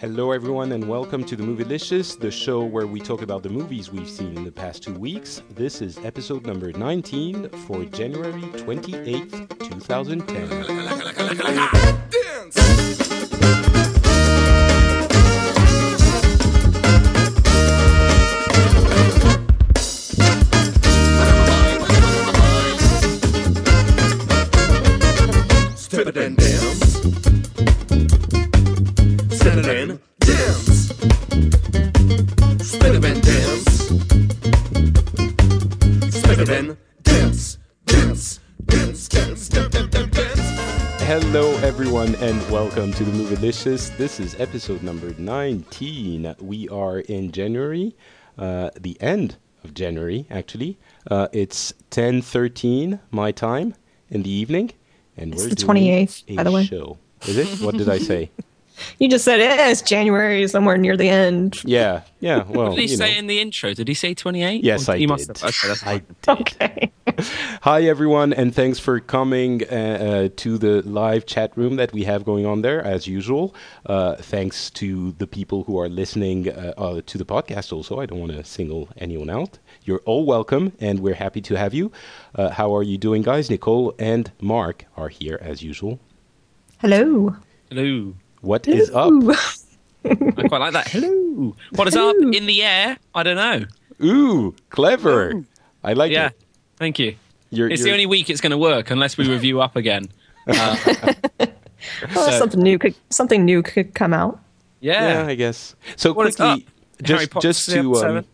Hello, everyone, and welcome to the Movielicious, the show where we talk about the movies we've seen in the past 2 weeks. This is episode number 19 for January 28th, 2010. Step it and dance. Set it and dance. Spin it and dance. Spin it and dance. Dance. Dance. Dance. Dance. Dance. Hello, everyone, and welcome to the Movielicious. This is episode number 19. We are in January, the end of January, actually. It's 10:13 my time in the evening. And it's we're the doing 28th, by the way. Show. Is it? What did I say? You just said it's January, somewhere near the end. Yeah. Well, what did he say in the intro? Did he say 28? Yes, I did. Must have. Okay, that's I fine. did. Okay. Hi, everyone, and thanks for coming to the live chat room that we have going on there, as usual. Thanks to the people who are listening to the podcast also. I don't want to single anyone out. You're all welcome, and we're happy to have you. How are you doing, guys? Nicole and Mark are here, as usual. Hello. Hello. What is up? I quite like that. Hello. What is up in the air? I don't know. Ooh, clever. Ooh. I like Yeah. it. Thank you. You're the only week it's going to work unless we review Up again. Well, So- something new could come out. Yeah, I guess. So What is up? quickly, Harry Potter just to 7?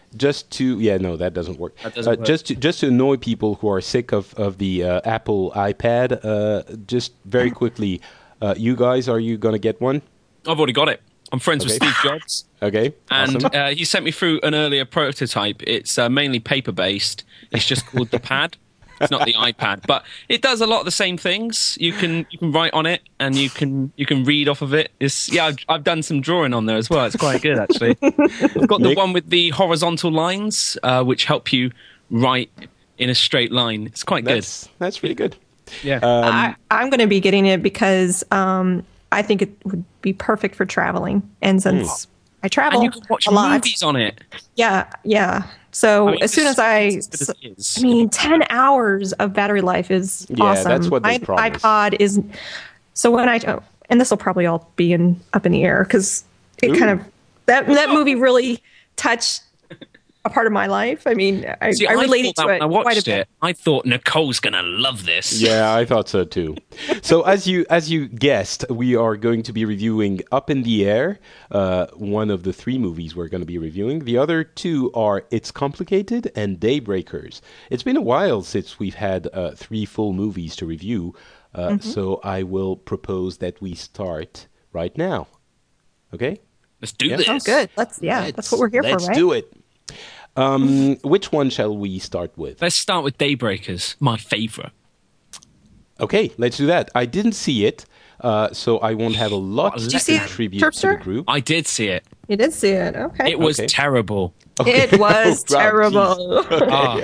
no, that doesn't work. That doesn't work. Just to annoy people who are sick of the Apple iPad, just very quickly, you guys, are you gonna get one? I've already got it. I'm friends with Okay. Steve Jobs. Okay, And awesome. he sent me through an earlier prototype. It's mainly paper-based. It's just called the Pad. It's not the iPad, but it does a lot of the same things. You can write on it, and you can read off of it. I've done some drawing on there as well. It's quite good, actually. I've got the Nick? one with the horizontal lines, which help you write in a straight line. It's quite good. That's really good. Yeah. I'm going to be getting it because I think it would be perfect for traveling. And since I travel and you can watch a lot. movies on it. Yeah. So I mean, as soon as it's as it is. 10 hours of battery life is Yeah, awesome. that's what they My promise. iPod is, so when and this will probably all be up in the air because it Ooh. kind of, that movie really touched a part of my life. I mean, I related thought to that it when I quite a watched bit. it. I thought Nicole's going to love this. Yeah, I thought so too. So as you guessed, we are going to be reviewing Up in the Air, one of the 3 movies we're going to be reviewing. The other 2 are It's Complicated and Daybreakers. It's been a while since we've had 3 full movies to review, so I will propose that we start right now. Okay? Let's do Yeah. this. Oh, good. That's what we're here for, right? Let's do it. Which one shall we start with? Let's start with Daybreakers, my favourite. Okay, let's do that. I didn't see it, so I won't have a lot Did to you see it, contribute to the Terpster? group. I did see it. You did see it. Okay. It was Okay. terrible. It was Oh, wow, terrible. Ah,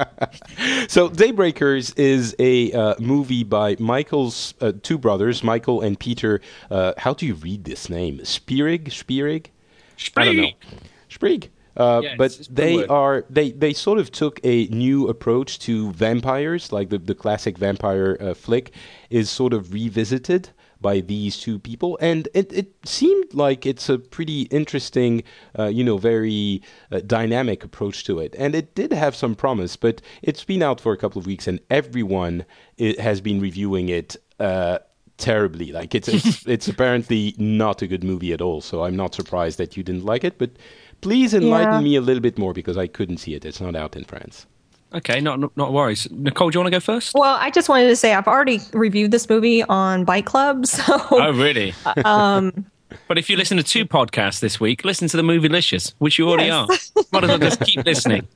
So Daybreakers is a movie by Michael's 2 brothers, Michael and Peter. How do you read this name? Spierig? I don't know. Sprig. Yeah, But it's they one are they sort of took a new approach to vampires, like the classic vampire flick is sort of revisited by these 2 people, and it seemed like it's a pretty interesting, very dynamic approach to it, and it did have some promise. But it's been out for a couple of weeks, and everyone has been reviewing it terribly. Like it's apparently not a good movie at all. So I'm not surprised that you didn't like it, but. Please enlighten me a little bit more because I couldn't see it. It's not out in France. okay, not worries. Nicole, do you want to go first? Well, I just wanted to say I've already reviewed this movie on Bike Club, so Oh, really? But if you listen to 2 podcasts this week, listen to the Movielicious, which you already are. Might as well just keep listening.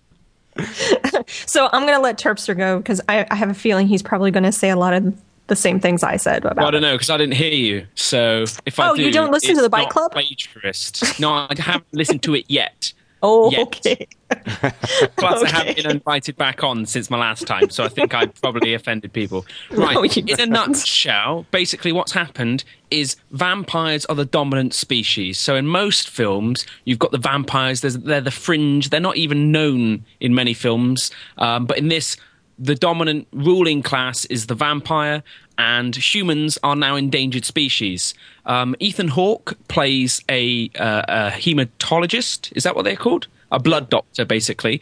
so I'm going to let Terpster go because I have a feeling he's probably going to say a lot of the same things I said about Well, I don't it. know, because I didn't hear you. So if I Oh, do, you don't listen to it's the Bike not Club? plagiarist. No, I haven't listened to it yet. Oh, Yet. okay. Plus, I Okay. haven't been invited back on since my last time, so I think I probably offended people. Right. No, you In a haven't. nutshell, basically what's happened is vampires are the dominant species. So in most films, you've got the vampires, they're the fringe, they're not even known in many films. But in this, the dominant ruling class is the vampire, and humans are now endangered species. Ethan Hawke plays a hematologist. Is that what they're called? A blood doctor, basically.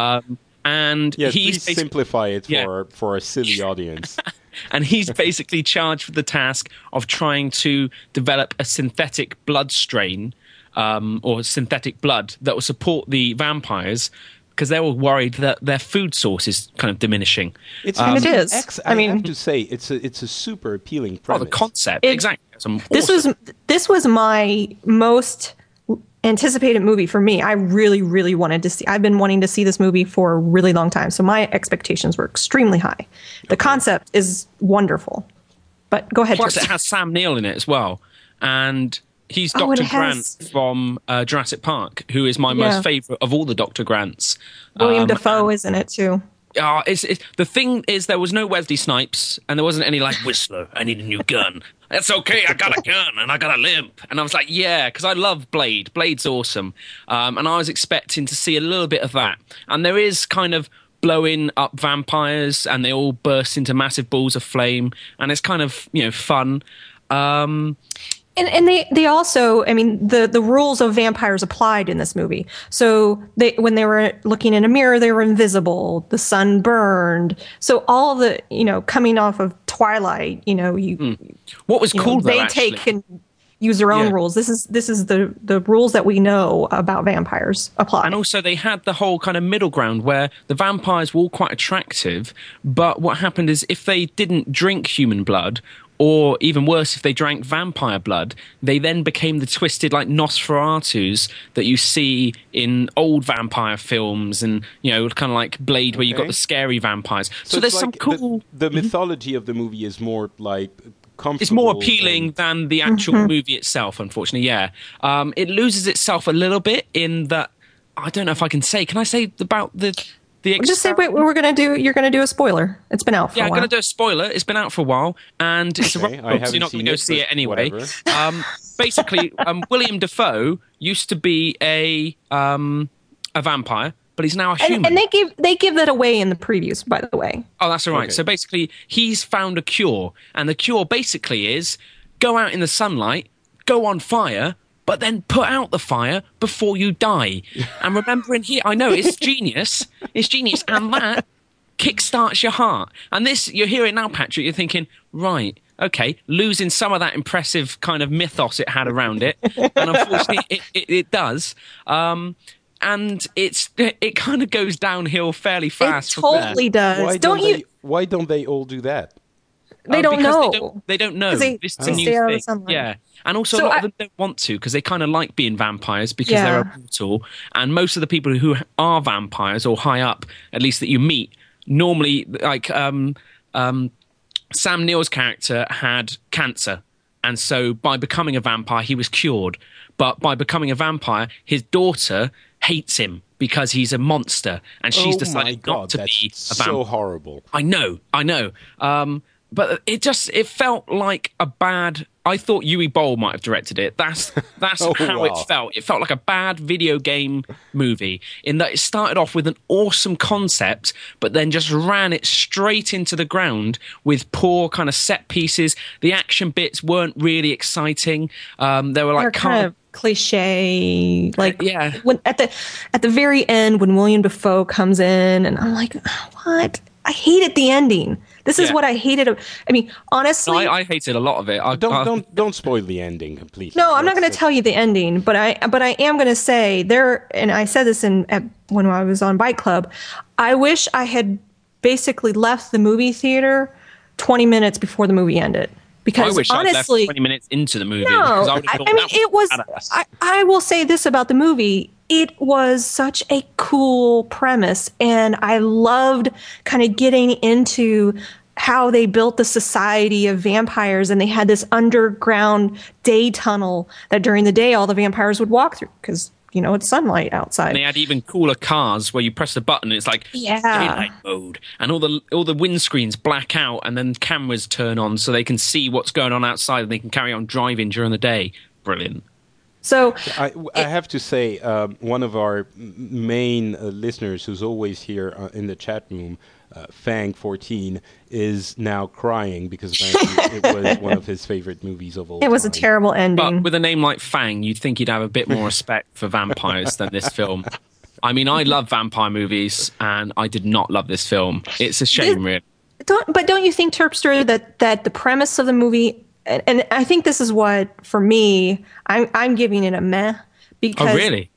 And Yeah, he's please simplify it Yeah. for a silly audience. and he's basically charged with the task of trying to develop a synthetic blood strain or synthetic blood that will support the vampires, because they're all worried that their food source is kind of diminishing. It's It is. I I mean- have to say, it's a super appealing Oh, premise. the concept, It- exactly. It's This was my most anticipated movie for me. I really, really wanted to see. I've been wanting to see this movie for a really long time, so my expectations were extremely high. The concept is wonderful, but go ahead. Plus, Tristan. it has Sam Neill in it as well, and he's Oh, Dr. it has- Grant from Jurassic Park, who is my Yeah. most favourite of all the Dr. Grants. William Dafoe is in it too. It's the thing is, there was no Wesley Snipes, and there wasn't any like Whistler. I need a new gun. That's okay. I got a gun and I got a limp. And I was like, yeah, because I love Blade. Blade's awesome. And I was expecting to see a little bit of that. And there is kind of blowing up vampires, and they all burst into massive balls of flame, and it's kind of fun. And they also, I mean, the rules of vampires applied in this movie. So when they were looking in a mirror, they were invisible. The sun burned. So all the coming off of Twilight, What was cool though, they actually, take and use their own Yeah. rules. This is the rules that we know about vampires apply. And also, they had the whole kind of middle ground where the vampires were all quite attractive, but what happened is if they didn't drink human blood, or even worse, if they drank vampire blood, they then became the twisted, like Nosferatus that you see in old vampire films, and kind of like Blade, where you've got Okay. the scary vampires. So, it's there's some like cool. The mythology of the movie is more like comfortable. It's more appealing and- than the actual movie itself, unfortunately. Yeah, it loses itself a little bit in that. I don't know if I can say. Can I say about the? Just say wait, you're gonna do a spoiler. It's been out for Yeah, a I'm while. going to do a spoiler. It's been out for a while, and it's Okay, a I rock, so haven't you're not going seen to go it, see but it anyway. whatever. Basically, William Dafoe used to be a vampire, but he's now a human. and they give that away in the previews, by the way. Oh, that's all right. Okay. So basically, he's found a cure, and the cure basically is go out in the sunlight, go on fire, but then put out the fire before you die. And remember in here, I know, it's genius. It's genius, and that kickstarts your heart. And this, you're hearing now, Patrick, you're thinking, right, okay, losing some of that impressive kind of mythos it had around it. And unfortunately, it does. And it kind of goes downhill fairly fast. It from there. totally does. Why don't they all do that? They don't because know. They don't know. 'Cause they This is a new stay out of the thing. sunlight. Yeah. And also, So a lot I- of them don't want to because they kind of like being vampires because Yeah. they're immortal. And most of the people who are vampires or high up, at least that you meet, normally, like Sam Neill's character had cancer. And so by becoming a vampire, he was cured. But by becoming a vampire, his daughter hates him because he's a monster. And she's Oh my decided God, not to that's be a vampire. so horrible. I know. But it felt like a bad. I thought Yui Boll might have directed it. That's Oh, how wow. it felt. It felt like a bad video game movie in that it started off with an awesome concept, but then just ran it straight into the ground with poor kind of set pieces. The action bits weren't really exciting. They were They're like kind of cliche. Like Yeah. when at the very end when William Dafoe comes in, and I'm like, what? I hated the ending. This is Yeah. what I hated. I mean, honestly, I hated a lot of it. Don't spoil the ending completely. no, I'm not going to That's- tell you the ending, but I am going to say there, and I said this when I was on Bike Club. I wish I had basically left the movie theater 20 minutes before the movie ended, I because wish I'd left honestly, 20 minutes into the movie. no, because I, would have I thought mean that it was. badass. I will say this about the movie. It was such a cool premise, and I loved kind of getting into how they built the society of vampires, and they had this underground day tunnel that during the day all the vampires would walk through because it's sunlight outside. And they had even cooler cars where you press the button and it's like daylight mode, and all the windscreens black out, and then cameras turn on so they can see what's going on outside and they can carry on driving during the day. Brilliant. So I have to say, one of our main listeners who's always here in the chat room, Fang14, is now crying because apparently it was one of his favorite movies of all time. it was a terrible ending. But with a name like Fang, you'd think he'd have a bit more respect for vampires than this film. I mean, I love vampire movies, and I did not love this film. It's a shame, really. Don't you think, Terpster, that the premise of the movie, and I think this is what, for me, I'm giving it a meh, because Oh, really?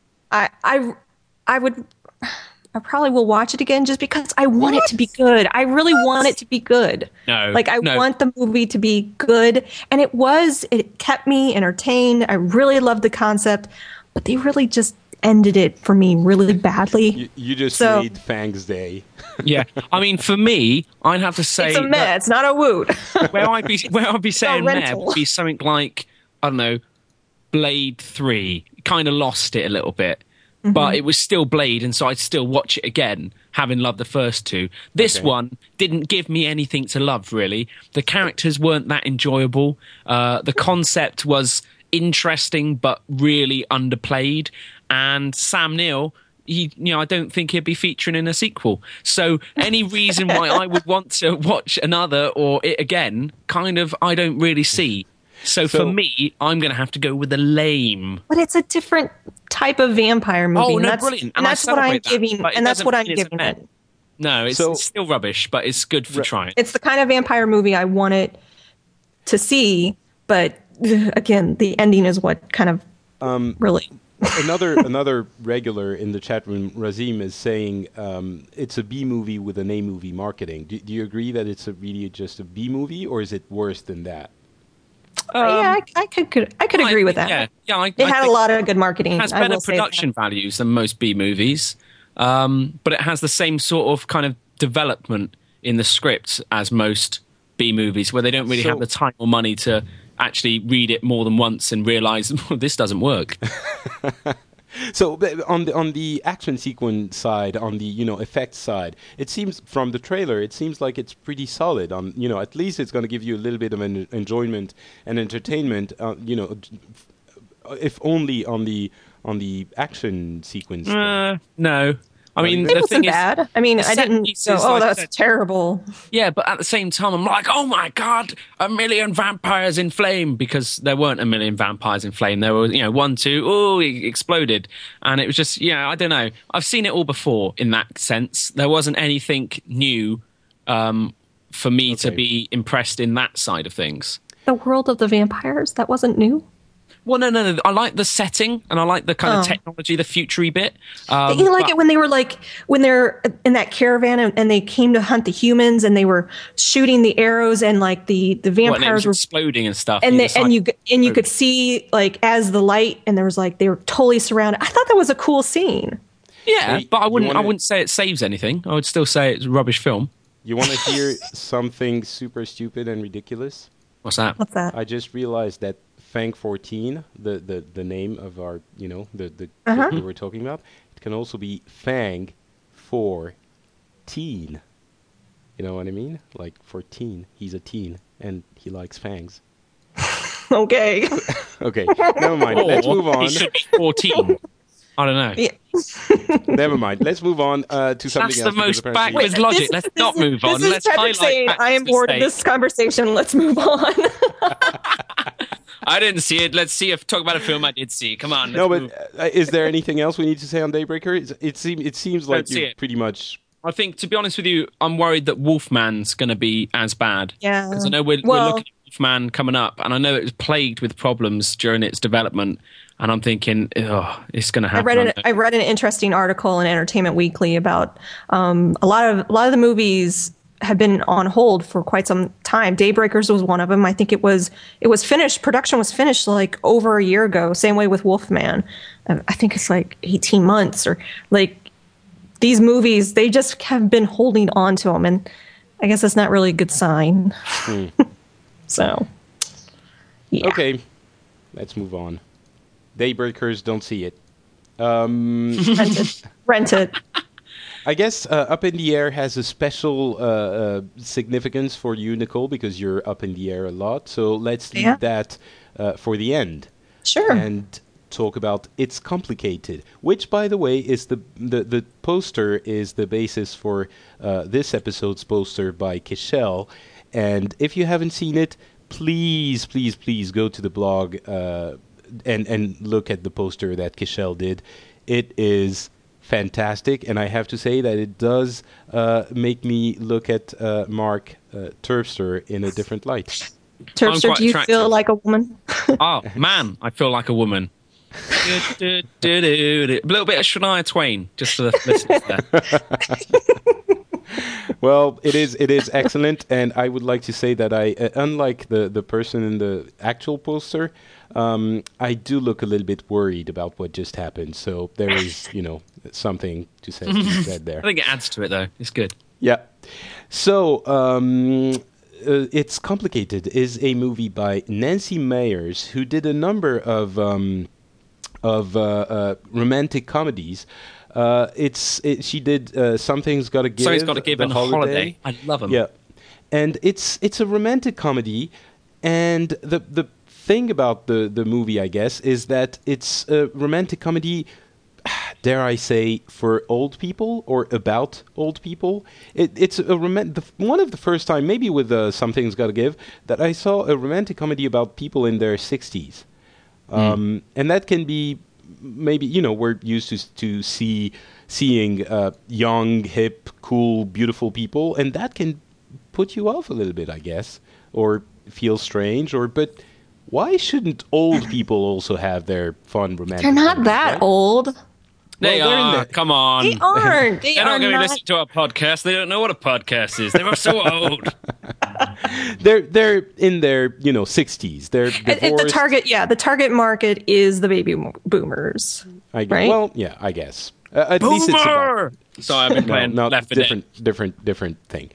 I probably will watch it again just because I want it to be good. I really want it to be good. No, like I want the movie to be good, and it kept me entertained. I really loved the concept, but they really just ended it for me really badly. You just made Fang's day. Yeah, I mean, for me, I'd have to say it's a meh. It's not a woot. where I'd be saying meh rental. would be something like, I don't know, Blade 3. Kind of lost it a little bit. But it was still Blade, and so I'd still watch it again, having loved the first two. This one didn't give me anything to love, really. The characters weren't that enjoyable. The concept was interesting, but really underplayed. And Sam Neill, I don't think he'd be featuring in a sequel. So any reason why I would want to watch another or it again, I don't really see. So for me, I'm going to have to go with the lame. But it's a different type of vampire movie. Oh, and no, that's, brilliant. And that's what I'm giving. But And that's what I'm it's a giving meh. it. No, it's still rubbish, but it's good for trying. It's the kind of vampire movie I wanted to see, but again, the ending is what kind of really. Another regular in the chat room, Razim, is saying it's a B movie with an A movie marketing. Do you agree that it's really just a B movie, or is it worse than that? Yeah, I could agree with that. Yeah, it had a lot of good marketing. It has better production values than most B movies, but it has the same sort of kind of development in the script as most B movies, where they don't really have the time or money to actually read it more than once and realize this doesn't work. So on the action sequence side, on the effects side, it seems from the trailer, it seems like it's pretty solid. At least it's going to give you a little bit of an enjoyment and entertainment. If only on the action sequence. No. I mean, it wasn't bad. I mean, I didn't go, oh, that's terrible. Yeah, but at the same time, I'm like, oh my God, 1 million vampires in flame, because there weren't 1 million vampires in flame. There were, 1, 2, oh, it exploded. And it was just, I don't know. I've seen it all before in that sense. There wasn't anything new for me to be impressed in that side of things. The world of the vampires, that wasn't new? Well, no. I like the setting, and I like the kind of technology, the future-y bit. You like it when they're in that caravan and they came to hunt the humans, and they were shooting the arrows, and like the vampires were exploding and stuff. And you could see like as the light, and there was like they were totally surrounded. I thought that was a cool scene. Yeah, but I wouldn't say it saves anything. I would still say it's a rubbish film. You want to hear something super stupid and ridiculous? What's that? I just realized that Fang14, the name of our, the we were talking about, it can also be Fang for teen. You know what I mean? Like for teen. He's a teen and he likes fangs. Okay. Okay, never mind. Let's move on. He should be 14. I don't know. Yeah. Never mind. Let's move on to something else. That's the most backwards logic. Let's not move on. Let's highlight saying, I am bored of this conversation. Let's move on. I didn't see it. Let's talk about a film I did see. Come on. No, but is there anything else we need to say on Daybreaker? It seems like you pretty much. I think, to be honest with you, I'm worried that Wolfman's going to be as bad. Yeah. Because I know we're looking at Wolfman coming up, and I know it was plagued with problems during its development. And I'm thinking, it's going to happen. I read an interesting article in Entertainment Weekly about a lot of the movies have been on hold for quite some time. Daybreakers was one of them. I think it was finished. Production was finished like over a year ago. Same way with Wolfman. I think it's like 18 months or like these movies. They just have been holding on to them, and I guess that's not really a good sign. So, yeah. Okay, let's move on. Daybreakers, don't see it. Rent it. Rent it. I guess Up in the Air has a special significance for you, Nicole, because you're up in the air a lot. So let's leave that for the end. Sure. And talk about It's Complicated, which, by the way, is the poster is the basis for this episode's poster by Kishel. And if you haven't seen it, please, please, please go to the blog and look at the poster that Kishel did. It is fantastic, and I have to say that it does make me look at Mark Terpster in a different light. Terpster, do you feel like a woman? Oh, man, I feel like a woman. A little bit of Shania Twain, just for the listeners there. Well, it is excellent, and I would like to say that I, unlike the person in the actual poster, I do look a little bit worried about what just happened. So there is, something to say said there. I think it adds to it, though. It's good. Yeah. So, It's Complicated is a movie by Nancy Meyers, who did a number of romantic comedies. She did Something's Gotta Give. Something's Gotta Give and Holiday. I love them. Yeah, and it's a romantic comedy, and the thing about the movie, I guess, is that it's a romantic comedy. Dare I say, for old people or about old people? It's one of the first time, maybe with Something's Gotta Give, that I saw a romantic comedy about people in their 60s. And that can be maybe, we're used to seeing young, hip, cool, beautiful people, and that can put you off a little bit, I guess, or feel strange, but why shouldn't old people also have their fun romantic They're not comedies, that right? old. They are. Come on. They aren't. They're not going to listen to our podcast. They don't know what a podcast is. They are so old. They're in their 60s. They're divorced. The target market is the baby boomers. I guess. Right? Well, yeah, I guess. At least it's about. Sorry, I've been playing Left 4 Dead. different thing.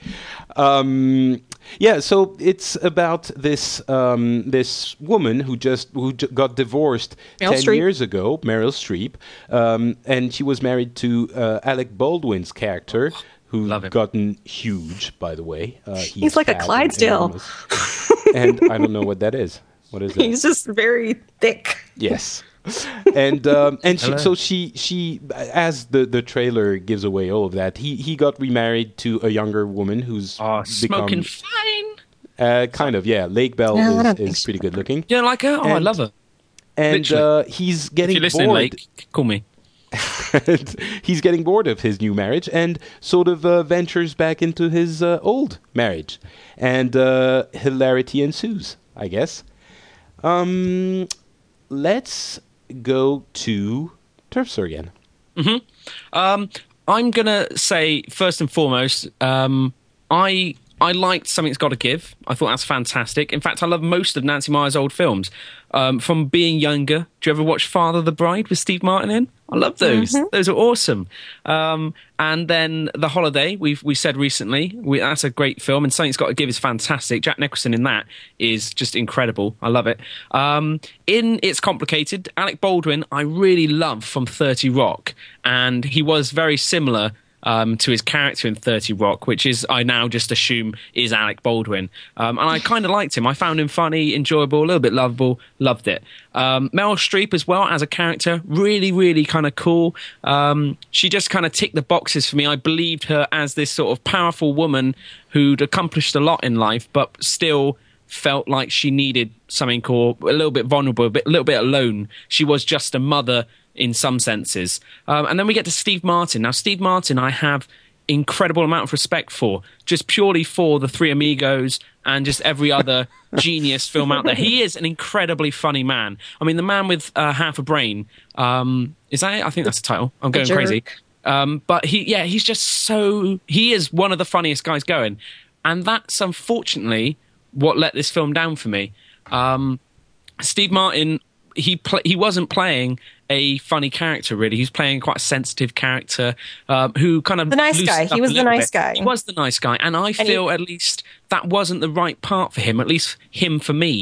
So it's about this woman who got divorced Meryl 10 Streep. years ago, Meryl Streep, and she was married to Alec Baldwin's character, who's gotten huge, by the way. He's like a fat and Clydesdale. enormous. And I don't know what that is. What is that? He's just very thick. Yes. And she as the trailer gives away all of that, he got remarried to a younger woman who's smoking fine. Kind of, yeah. Lake Bell is pretty good looking. You don't like her? I love her. And he's getting if you're listening, bored. Lake, call me. He's getting bored of his new marriage and sort of ventures back into his old marriage, and hilarity ensues, I guess. Let's go to Terpster again. I'm gonna say first and foremost, I liked Something's Gotta Give. I thought that's fantastic. In fact, I love most of Nancy Meyers' old films. From being younger, do you ever watch Father the Bride with Steve Martin in? I love those. Those are awesome. And then The Holiday, we said recently, that's a great film, and Something's Gotta Give is fantastic. Jack Nicholson in that is just incredible. I love it. In It's Complicated, Alec Baldwin I really love from 30 Rock, and he was very similar to his character in 30 Rock, which is, I now just assume, is Alec Baldwin. And I kind of liked him. I found him funny, enjoyable, a little bit lovable, loved it. Meryl Streep as well as a character, really, really kind of cool. She just kind of ticked the boxes for me. I believed her as this sort of powerful woman who'd accomplished a lot in life, but still felt like she needed something, or a little bit vulnerable, a little bit alone. She was just a mother in some senses. And then we get to Steve Martin. Now, Steve Martin I have incredible amount of respect for, just purely for The Three Amigos and just every other genius film out there. He is an incredibly funny man. I mean, the man with half a brain, is that it? I think that's the title. I'm going crazy. But he's just he is one of the funniest guys going. And that's unfortunately what let this film down for me. Steve Martin, he wasn't playing a funny character, really. He was playing quite a sensitive character who kind of... The nice guy. He was the nice guy. He was the nice guy. And I feel at least that wasn't the right part for him, at least him for me.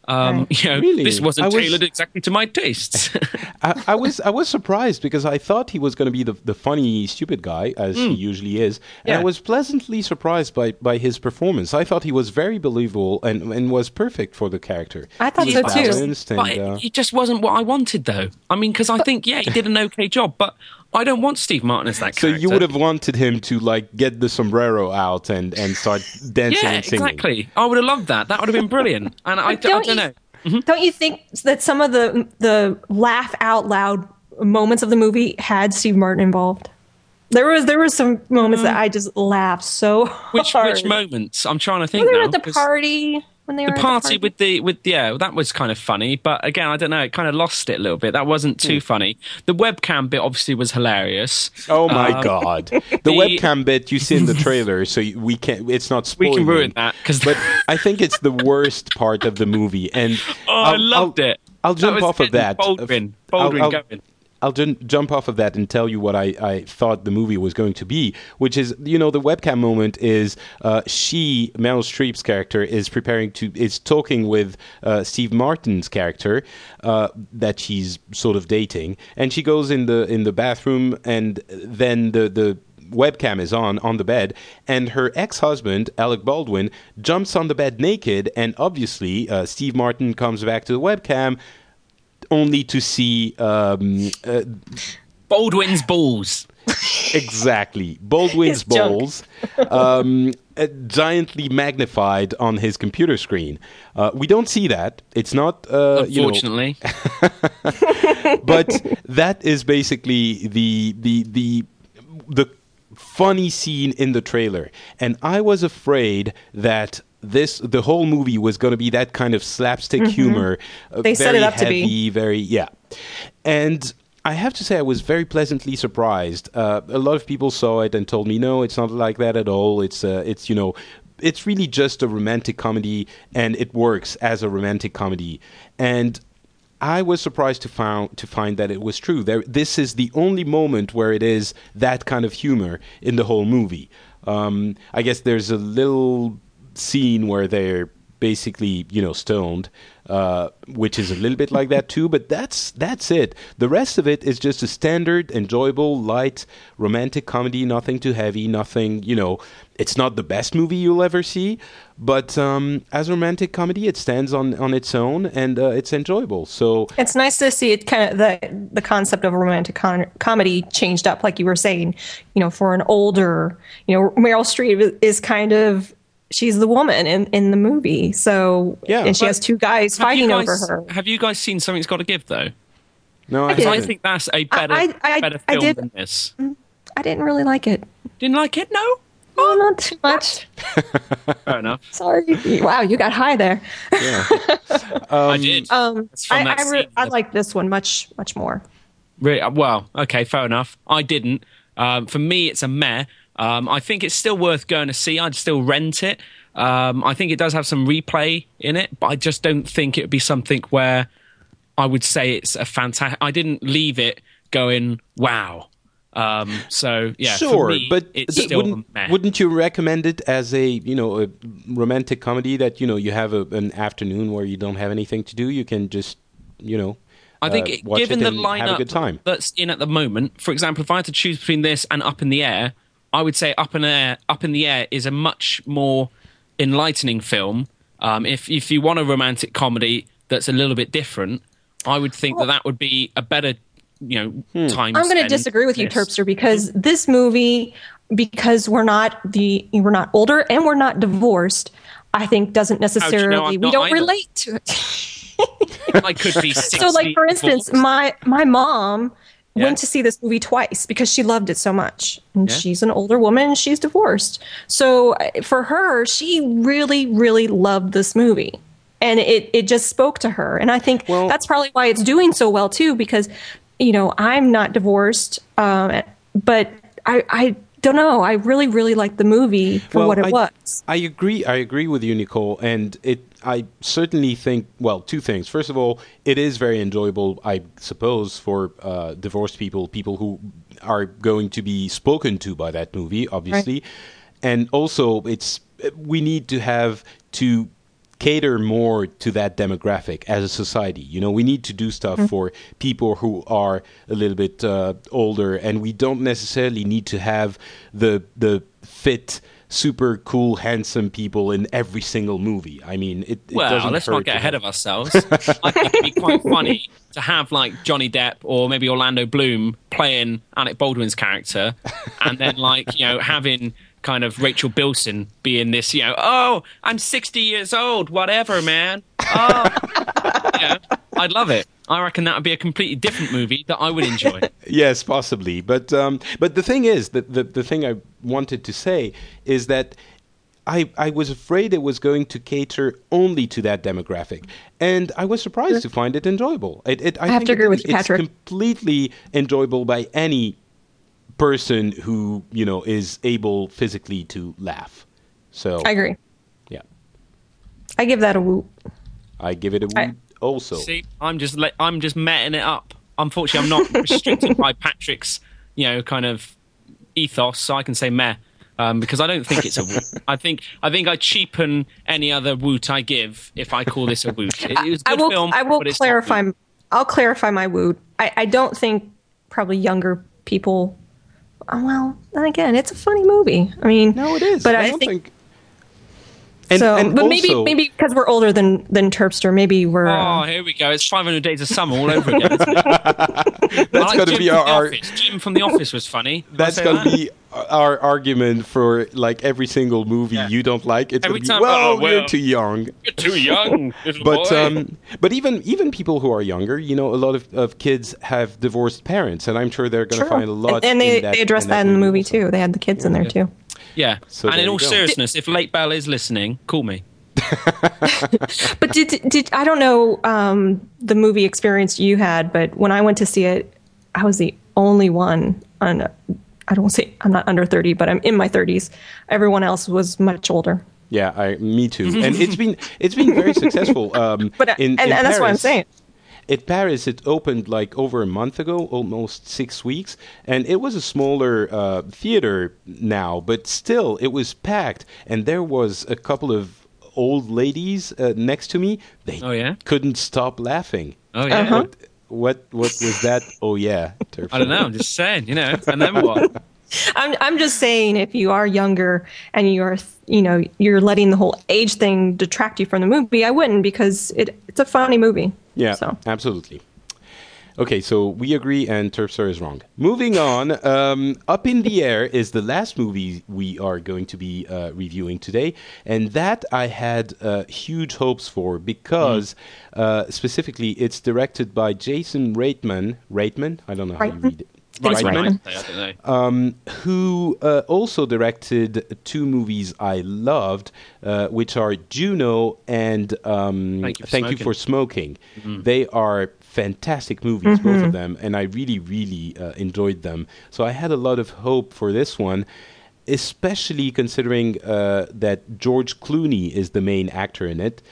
Really? This wasn't I was- tailored exactly to my tastes. I was surprised because I thought he was going to be the funny, stupid guy, as he usually is. And Yeah. I was pleasantly surprised by his performance. I thought he was very believable and was perfect for the character. I thought He so was too. balanced and, But it just wasn't what I wanted, though. I mean, because I think, he did an okay job, but I don't want Steve Martin as that so character. you would have wanted him to like get the sombrero out and start dancing Yeah, and singing. exactly. I would have loved that. That would have been brilliant. And I Don't don't you- know. Don't you think that some of the laugh out loud moments of the movie had Steve Martin involved? There was some moments that I just laughed so Which hard. moments? I'm trying to think When they were now. at the 'cause party. When they were The at party the party. with that was kind of funny, but again, I don't know, it kind of lost it a little bit. That wasn't too funny. The webcam bit obviously was hilarious. Oh my god! The the- webcam bit you see in the trailer, so we can't. It's not We spoiling. can ruin that because But I think it's the worst part of the movie, and I loved it. I'll jump That was off of getting that. Baldwin I'll- going. I'll jump off of that and tell you what I thought the movie was going to be, which is, the webcam moment is Meryl Streep's character is talking with Steve Martin's character that she's sort of dating, and she goes in the bathroom, and then the webcam is on the bed, and her ex-husband Alec Baldwin jumps on the bed naked, and obviously Steve Martin comes back to the webcam only to see Baldwin's balls. exactly Baldwin's His junk. balls giantly magnified on his computer screen. We don't see that. It's not Unfortunately, but that is basically the funny scene in the trailer, and I was afraid that the whole movie was going to be that kind of slapstick humor. They set very it up to heavy, be. very and I have to say I was very pleasantly surprised. A lot of people saw it and told me, no, it's not like that at all. It's really just a romantic comedy, and it works as a romantic comedy. And I was surprised to find that it was true. This is the only moment where it is that kind of humor in the whole movie. I guess there's a little scene where they're basically, stoned, which is a little bit like that too, but that's it. The rest of it is just a standard, enjoyable, light, romantic comedy, nothing too heavy, nothing, it's not the best movie you'll ever see, but as a romantic comedy, it stands on its own, and it's enjoyable. So It's nice to see it kind of the concept of a romantic comedy changed up, like you were saying. For an older, Meryl Streep is kind of, she's the woman in the movie. So Yeah. and she has two guys fighting over her. Have you guys seen Something's Got to Give though? no, I did. I haven't. think that's a better I film did. than this. I didn't really like it. Didn't like it? No. Oh, not too much. Fair enough. Sorry. Wow, you got high there. I did. It's from that scene. I like this one much more. Well, okay, fair enough. I didn't. For me, it's a meh. I think it's still worth going to see. I'd still rent it. I think it does have some replay in it, but I just don't think it would be something where I would say it's a fantastic. I didn't leave it going, wow. So yeah, for Sure, me, but it's still a meh. wouldn't you recommend it as a romantic comedy that you have an afternoon where you don't have anything to do? You can just I think watch given it the and have a good time. lineup that's in at the moment, for example, if I had to choose between this and Up in the Air, I would say Up in the Air is a much more enlightening film. If you want a romantic comedy that's a little bit different, I would think that would be a better time. I'm going to spent disagree with you, than this. Terpster, because this movie, because we're not older and we're not divorced, I think doesn't necessarily I'm we not don't either? relate to it. I could be 60 So, like for instance, divorced. my mom Yeah. went to see this movie twice because she loved it so much, and Yeah. she's an older woman and she's divorced. So for her, she really, really loved this movie, and it just spoke to her. And I think Well- that's probably why it's doing so well too, because I'm not divorced, but I don't know. I really, really liked the movie for what it was. I agree with you, Nicole, and I certainly think, well, two things. First of all, it is very enjoyable, I suppose, for divorced people who are going to be spoken to by that movie, obviously. And also, we need to have two cater more to that demographic as a society. You know, we need to do stuff for people who are a little bit older, and we don't necessarily need to have the fit, super cool, handsome people in every single movie. I mean, it doesn't let's hurt not get to ahead have- of ourselves. I think it'd be quite funny to have like Johnny Depp or maybe Orlando Bloom playing Alec Baldwin's character, and then like, you know, having kind of Rachel Bilson being this, you know, oh, I'm 60 years old, whatever, man. Oh, yeah, I'd love it. I reckon that would be a completely different movie that I would enjoy. Yes, possibly. But the thing is, the thing I wanted to say is that I was afraid it was going to cater only to that demographic, and I was surprised to find it enjoyable. I have think to agree with you, Patrick. It's completely enjoyable by any person who, you know, is able physically to laugh. So I agree. yeah, I give that a whoop. I give it a woot also. See, I'm just metting it up. Unfortunately, I'm not restricted by Patrick's, you know, kind of ethos, so I can say meh. Because I don't think it's a woot. I think I cheapen any other woot I give if I call this a woot. It was a good film. I will but it's not clarify. woot. I'll clarify my woot. I don't think probably younger people. Well, then again, it's a funny movie. I mean, No, it is. But I I don't think. And, So, and but also, maybe because we're older than Terpster, maybe we're. Oh, here we go. It's 500 Days of Summer all over again. Isn't it? that's going to be our Jim from The Office was funny. Did I that's say going to that? be our argument for like every single movie you don't like. It's Every going to be time- well, well, you're too young. You're too young, little But boy. but even people who are younger, you know, a lot of kids have divorced parents, and I'm sure they're going to find a lot. and in they that, address that in the movie also. too. They had the kids in there too. Yeah. So and there in you all go. seriousness, if Late Bell is listening, call me. But did I don't know the movie experience you had, but when I went to see it, I was the only one on. I don't say I'm not under 30, but I'm in my 30s. Everyone else was much older. Yeah, me too. And it's been very successful. But in that's what I'm Paris. saying. In Paris, it opened like over a month ago, almost 6 weeks, and it was a smaller theater now, but still, it was packed, and there was a couple of old ladies next to me. They Oh, yeah? couldn't stop laughing. Oh, yeah. Uh-huh. What was that? Oh yeah, I don't know. I'm just saying, you know. And then what? I'm just saying, if you are younger and you're letting the whole age thing detract you from the movie, I wouldn't, because it's a funny movie. Yeah, So absolutely. Okay, so we agree, and Terpstar is wrong. Moving on, Up in the Air is the last movie we are going to be reviewing today, and that I had huge hopes for because specifically it's directed by Jason Reitman. Reitman? I don't know how you read it. It's Reitman. Reitman. I don't know. Who also directed two movies I loved, which are Juno and Thank You for Smoking. They are fantastic movies, both of them, and I really, really enjoyed them. So I had a lot of hope for this one, especially considering that George Clooney is the main actor in it.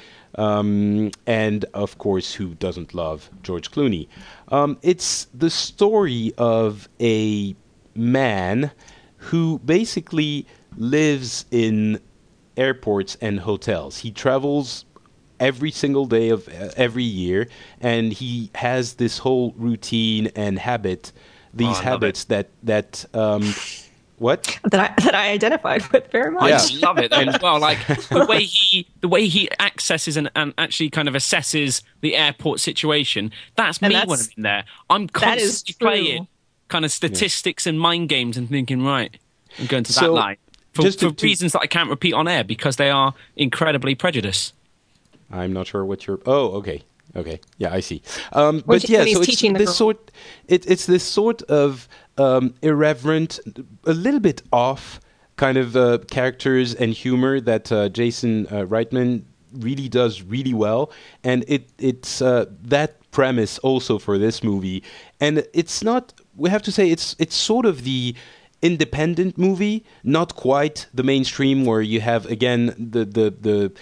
And of course, who doesn't love George Clooney? It's the story of a man who basically lives in airports and hotels. He travels every single day of every year, and he has this whole routine and habit. These I love habits that what? that I identified with very much. I Yeah. just love it as well. Like the way he accesses and actually kind of assesses the airport situation. That's And me that's- when I'm in there. I'm that is constantly true. playing kind of statistics and mind games and thinking, right, I'm going to that So, line for just to- reasons that I can't repeat on air because they are incredibly prejudiced. I'm not sure what you're. Oh, okay, okay, yeah, I see. But he- yeah, when he's so it's teaching the this girl. sort. It's this sort of irreverent, a little bit off kind of characters and humor that Jason Reitman really does really well, and it's that premise also for this movie, and it's not. We have to say it's sort of the independent movie, not quite the mainstream where you have again the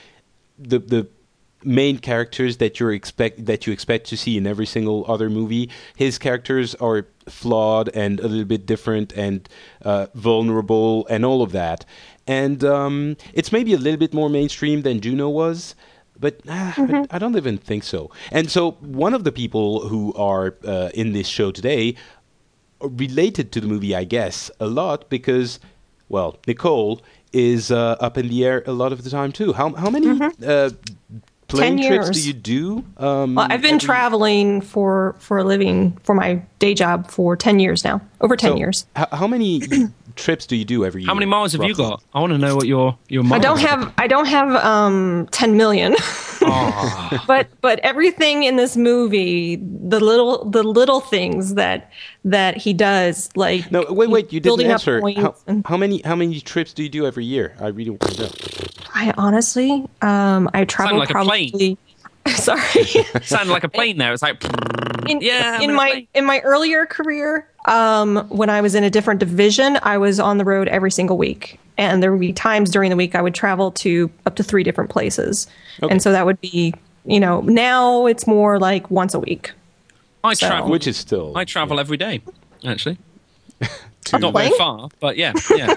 main characters that you expect to see in every single other movie. His characters are flawed and a little bit different and vulnerable and all of that. And it's maybe a little bit more mainstream than Juno was, but I don't even think so. And so one of the people who are in this show today related to the movie, I guess, a lot because, well, Nicole is up in the air a lot of the time too. How many plane 10 trips years. do you do? Well, I've been traveling for a living for my day job for 10 years now, over 10 years. How many trips do you do every year? How many miles have you roughly? got? I want to know what your miles. I don't have 10 million. Oh. but everything in this movie, the little things that he does, like No, wait, you didn't building up answer. points and- How many trips do you do every year? I really want to know. I honestly, I travel like a plane. probably. Sorry. Sounded like a plane there. It's like, yeah. I'm In my earlier career, when I was in a different division, I was on the road every single week, and there would be times during the week I would travel to up to 3 different places, and so that would be, now it's more like once a week. I travel. Which is still... I travel every day, actually. to- Not very far, but yeah.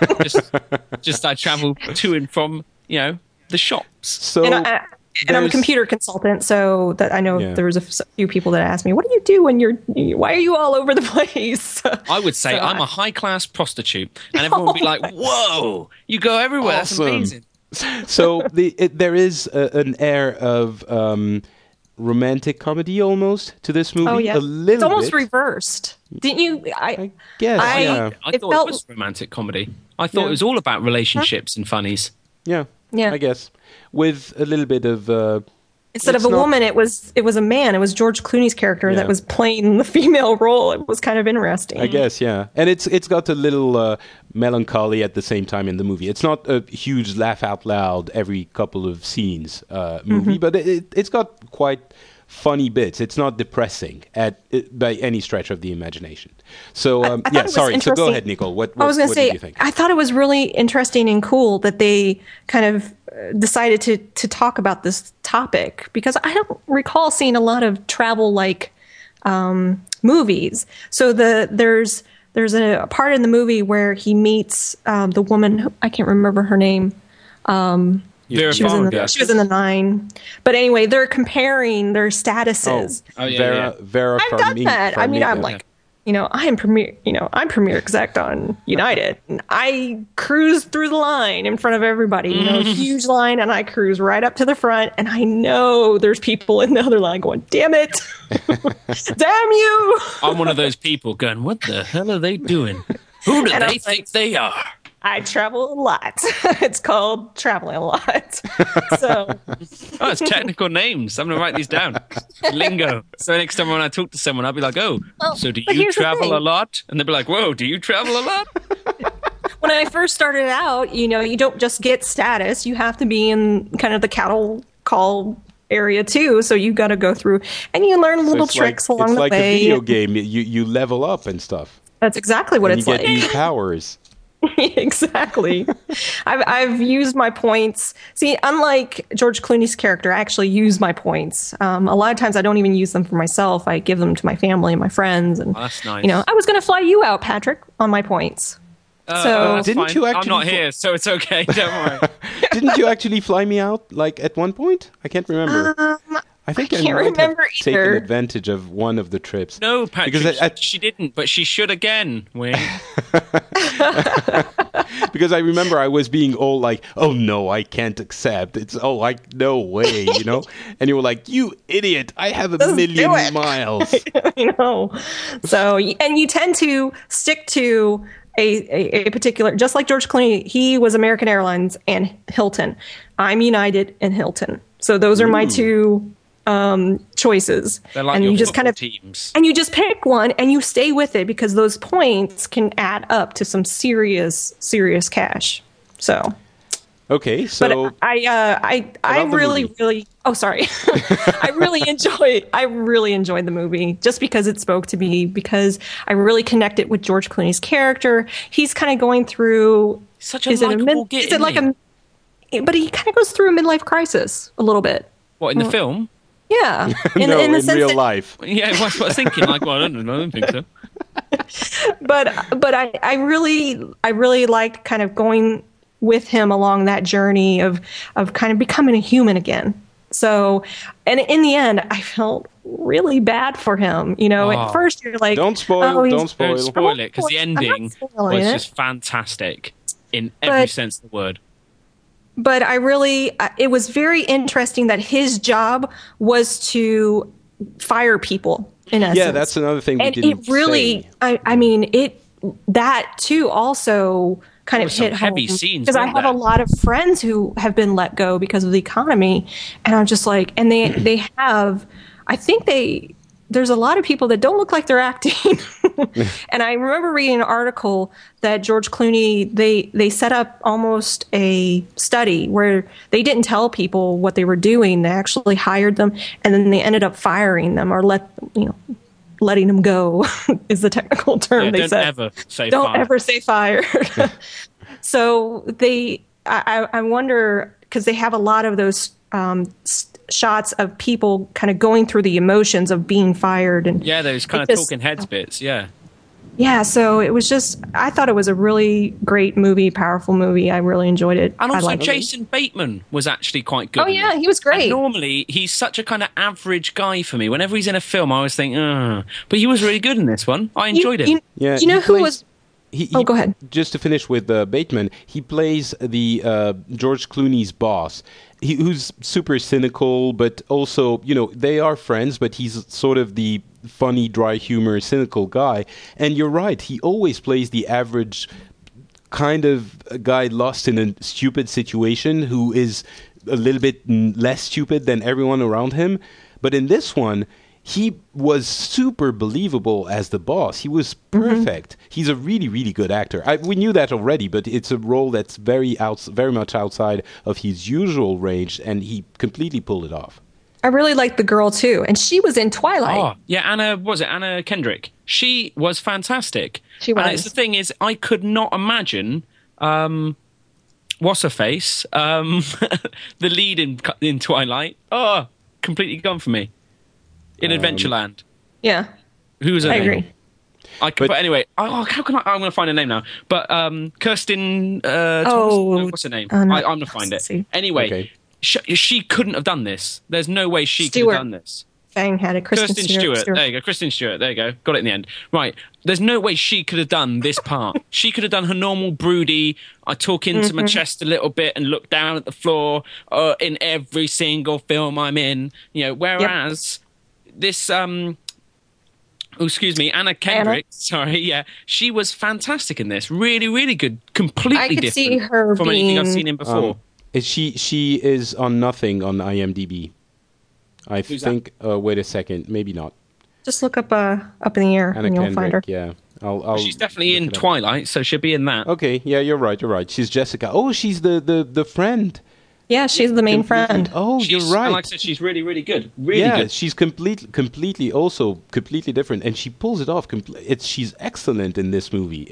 Just I travel to and from, the shops. So And I'm a there's- computer consultant, so that I know Yeah. there was a few people that asked me, "What do you do when why are you all over the place?" I would say So I'm a high-class prostitute, and everyone would be like, "Whoa, you go everywhere! That's Awesome. amazing." So there is an air of romantic comedy almost to this movie. Oh yeah, a little it's almost bit. reversed. Didn't you? I guess. Yeah. I It thought felt- it was romantic comedy. I thought Yeah. it was all about relationships and funnies. Yeah. Yeah. I guess with a little bit of. Instead It's of a not- woman, it was a man. It was George Clooney's character Yeah. that was playing the female role. It was kind of interesting. I guess, yeah, and it's got a little melancholy at the same time in the movie. It's not a huge laugh out loud every couple of scenes movie, but it's got quite funny bits. It's not depressing by any stretch of the imagination. So I thought yeah, it was sorry. So go interesting. ahead, Nicole. What I was going to what say, did you think? I thought it was really interesting and cool that they kind of decided to talk about this topic, because I don't recall seeing a lot of travel-like movies. So there's a part in the movie where he meets the woman, I can't remember her name. Vera She was Farmiga. she was in the 9. But anyway, they're comparing their statuses. Oh, yeah, Vera I've done that. I mean, I'm Farmiga. like, I'm premier exec on United, and I cruise through the line in front of everybody, huge line, and I cruise right up to the front, and I know there's people in the other line going, "Damn it, damn you!" I'm one of those people going, "What the hell are they doing? Who do And I'm they think they are?" I travel a lot. It's called traveling a lot. So Oh, it's technical names. I'm going to write these down. Lingo. So next time when I talk to someone, I'll be like, so do but you here's the travel thing. a lot? And they'll be like, whoa, do you travel a lot? when I first started out, you don't just get status. You have to be in kind of the cattle call area too. So you got to go through, and you learn So little it's tricks like, along it's the like way. a video game. You level up and stuff. That's exactly what And it's you like. get new powers. Exactly. I've used my points. See, unlike George Clooney's character, I actually use my points. A lot of times I don't even use them for myself. I give them to my family and my friends. And Oh, that's nice. I was going to fly you out, Patrick, on my points. So That's Didn't fine. you I'm actually not here, so it's okay. Don't worry. Didn't you actually fly me out at one point? I can't remember. I think I can't might remember have taken either. advantage of one of the trips. No, Patrick, Because she didn't, but she should again, Wayne. because I remember I was being all like, "Oh no, I can't accept." It's no way, And you were like, "You idiot! I have a Just do million it." miles." So, and you tend to stick to a particular, just like George Clooney, he was American Airlines and Hilton. I'm United and Hilton. So those are my two choices. They're like and your you just football kind of teams. and you just pick one and you stay with it, because those points can add up to some serious cash. So, Okay, so but I about the really, movie. really. Oh, sorry. I really enjoyed the movie just because it spoke to me, because I really connected with George Clooney's character. He's kind of going through. Such a likable git, Is it like isn't but he kind of goes through a midlife crisis a little bit. What, in the film? Yeah. no, in the sense real that- life. Yeah, that's what I was thinking. Like, well, I don't think so. But I really liked kind of going with him along that journey of kind of becoming a human again. So, and in the end, I felt really bad for him. You know, at first you're like, Don't spoil. oh, Don't spoil. Don't spoil it, because the I'm not ending spoiling was it. just fantastic in every sense of the word. But I really, it was very interesting that his job was to fire people, in essence. Yeah, that's another thing we and didn't it really, say. I mean, that too also kind There of were some hit heavy home. scenes, Because I weren't have there? a lot of friends who have been let go because of the economy. And I'm just like, and they have, I think there's a lot of people that don't look like they're acting. And I remember reading an article that George Clooney, they set up almost a study where they didn't tell people what they were doing. They actually hired them, and then they ended up firing them or letting them go is the technical term. Yeah, they don't said. ever say Don't fire. ever say fired. So I wonder, because they have a lot of those shots of people kind of going through the emotions of being fired, and Yeah, those kind of it just- talking heads bits, yeah. yeah. So it was just, I thought it was a really great movie, powerful movie. I really enjoyed it. And I also, liked it. Jason Bateman was actually quite good. Oh in yeah, it. he was great. And normally, he's such a kind of average guy for me. Whenever he's in a film, I always think, but he was really good in this one. I enjoyed him. Yeah, you know he who plays- was? He, Oh, go ahead. Just to finish with Bateman, he plays the George Clooney's boss, who's super cynical, but also, they are friends, but he's sort of the funny, dry humor, cynical guy. And you're right, he always plays the average kind of guy lost in a stupid situation who is a little bit less stupid than everyone around him. But in this one, he was super believable as the boss. He was perfect. He's a really, really good actor. We knew that already, but it's a role that's very much outside of his usual range, and he completely pulled it off. I really liked the girl too, and she was in Twilight. Oh, yeah, Anna Kendrick. She was fantastic. She And was. it's the thing is, I could not imagine what's her face, the lead in Twilight. Oh, completely gone for me. In Adventureland. Yeah, Who's her I name? agree. But anyway, how can I'm going to find her name now. But Kirsten. Thomas, no, what's her name? no, I'm going to find let's it. see. Anyway, Okay. she couldn't have done this. There's no way she could Stewart. have done this. Fang had it. Kristen Stewart. There you go. Kristen Stewart. There you go. Got it in the end. Right. There's no way she could have done this part. She could have done her normal broody. I talk into my chest a little bit and look down at the floor in every single film I'm in. Whereas this excuse me, Anna Kendrick. Sorry, yeah, she was fantastic in this. Really, really good. Completely I could different see her from anything I've being- seen him before. She is on nothing on IMDb. I Who's think. Wait a second, maybe not. Just look up in the air Anna and you'll find her. Kendrick. Yeah, I'll She's definitely look in it up. Twilight, so she'll be in that. Okay, yeah, you're right. She's Jessica. Oh, she's the friend. Yeah, she's the main friend. Oh, She's, you're right. And like I said, she's really, really good. Really yeah, good. she's completely different, and she pulls it off. She's excellent in this movie.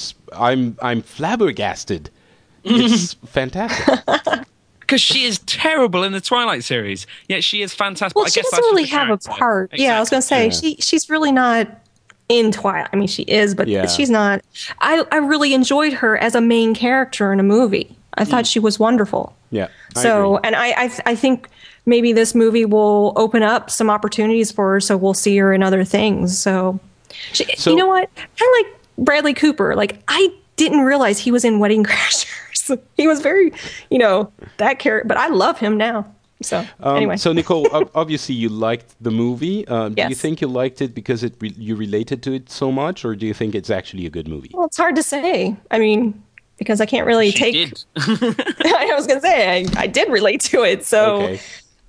I'm flabbergasted. It's fantastic. Because she is terrible in the Twilight series. Yet she is fantastic. Well, I she guess doesn't that's really just the have a character. part. Yeah, I was going to say she's really not in Twilight. I mean, she is, but Yeah. she's not. I really enjoyed her as a main character in a movie. I thought she was wonderful. Yeah. I So, agree. and I think maybe this movie will open up some opportunities for her. So we'll see her in other things. So So- you know what? Kind of like Bradley Cooper. Like, I didn't realize he was in Wedding Crashers. He was very, that character. But I love him now. So anyway, So Nicole, obviously you liked the movie. Do you Yes. think you liked it because you related to it so much, or do you think it's actually a good movie? well, it's hard to say. I mean, because I can't really She take. did. I was going to say I did relate to it. So, Okay.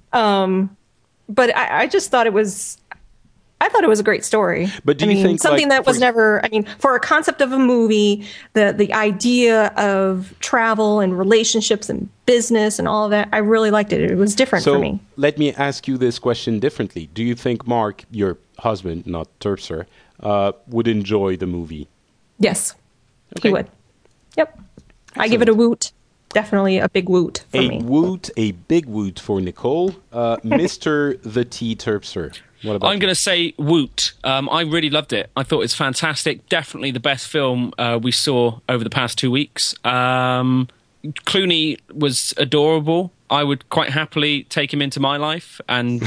but I just thought it was. I thought it was a great story. But do I you mean, think, something like, that was for- never? I mean, for a concept of a movie, the idea of travel and relationships and business and all of that, I really liked it. It was different for So me. let me ask you this question differently. Do you think Mark, your husband, not Terpster, would enjoy the movie? Yes, Okay. he would. Yep, I give it a woot. Definitely a big woot for me. A big woot for Nicole. Mr. the T Terpster. What about I'm you? going to say Woot. I really loved it. I thought it's fantastic. Definitely the best film we saw over the past 2 weeks. Clooney was adorable. I would quite happily take him into my life and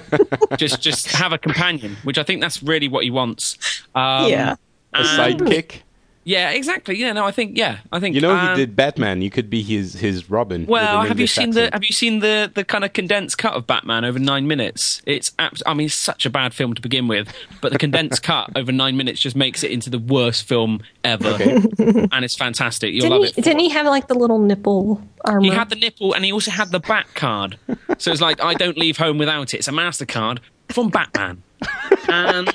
just have a companion, which I think that's really what he wants. Yeah. A sidekick. Yeah, exactly. Yeah, no, I think. He did Batman. You could be his Robin. with Well, an have you seen English the kind of condensed cut of Batman over 9 minutes? It's it's such a bad film to begin with, but the condensed cut over 9 minutes just makes it into the worst film ever, and it's fantastic. You'll love it. Didn't he have like the little nipple armor? He had the nipple, and he also had the Bat card. So it's like I don't leave home without it. It's a MasterCard from Batman, and.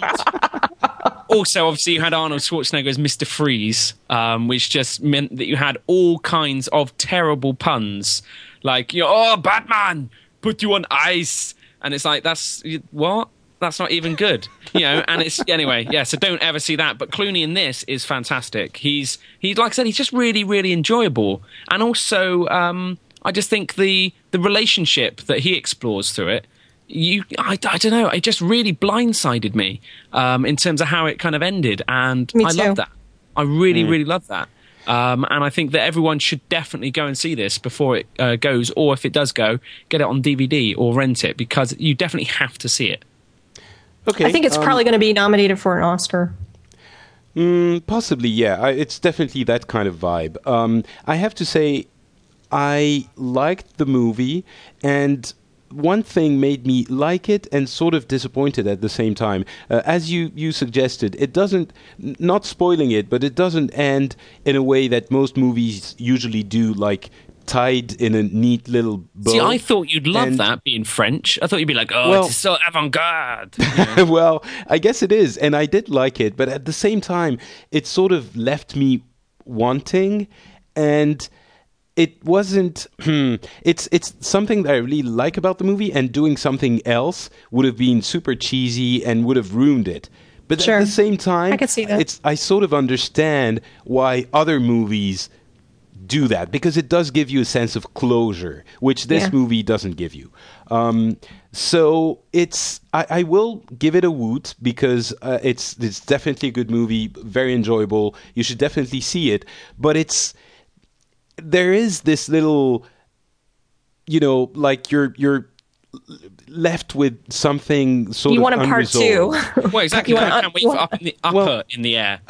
Also, obviously, you had Arnold Schwarzenegger as Mr. Freeze, which just meant that you had all kinds of terrible puns. Like, Batman, put you on ice. And it's like, what? That's not even good. And it's, anyway, yeah, so don't ever see that. But Clooney in this is fantastic. He's like I said, he's just really, really enjoyable. And also, I just think the relationship that he explores through it, I don't know. It just really blindsided me in terms of how it kind of ended, and I love that. I really, really love that. And I think that everyone should definitely go and see this before it goes, or if it does go, get it on DVD or rent it, because you definitely have to see it. Okay, I think it's probably going to be nominated for an Oscar. Possibly, yeah. It's definitely that kind of vibe. I have to say, I liked the movie, and one thing made me like it and sort of disappointed at the same time. As you suggested, it doesn't, not spoiling it, but it doesn't end in a way that most movies usually do, like tied in a neat little bow. See, I thought you'd love that, being French. I thought you'd be like, it's so avant-garde. Well, I guess it is, and I did like it, but at the same time, it sort of left me wanting, and it wasn't. It's something that I really like about the movie, and doing something else would have been super cheesy and would have ruined it. But at the same time, I can see that. I sort of understand why other movies do that, because it does give you a sense of closure, which this movie doesn't give you. So I will give it a woot, because it's definitely a good movie, very enjoyable. You should definitely see it, but there is this little, like you're left with something sort you of want a part two. Well, exactly. I can't wait for Up in the Upper in the Air.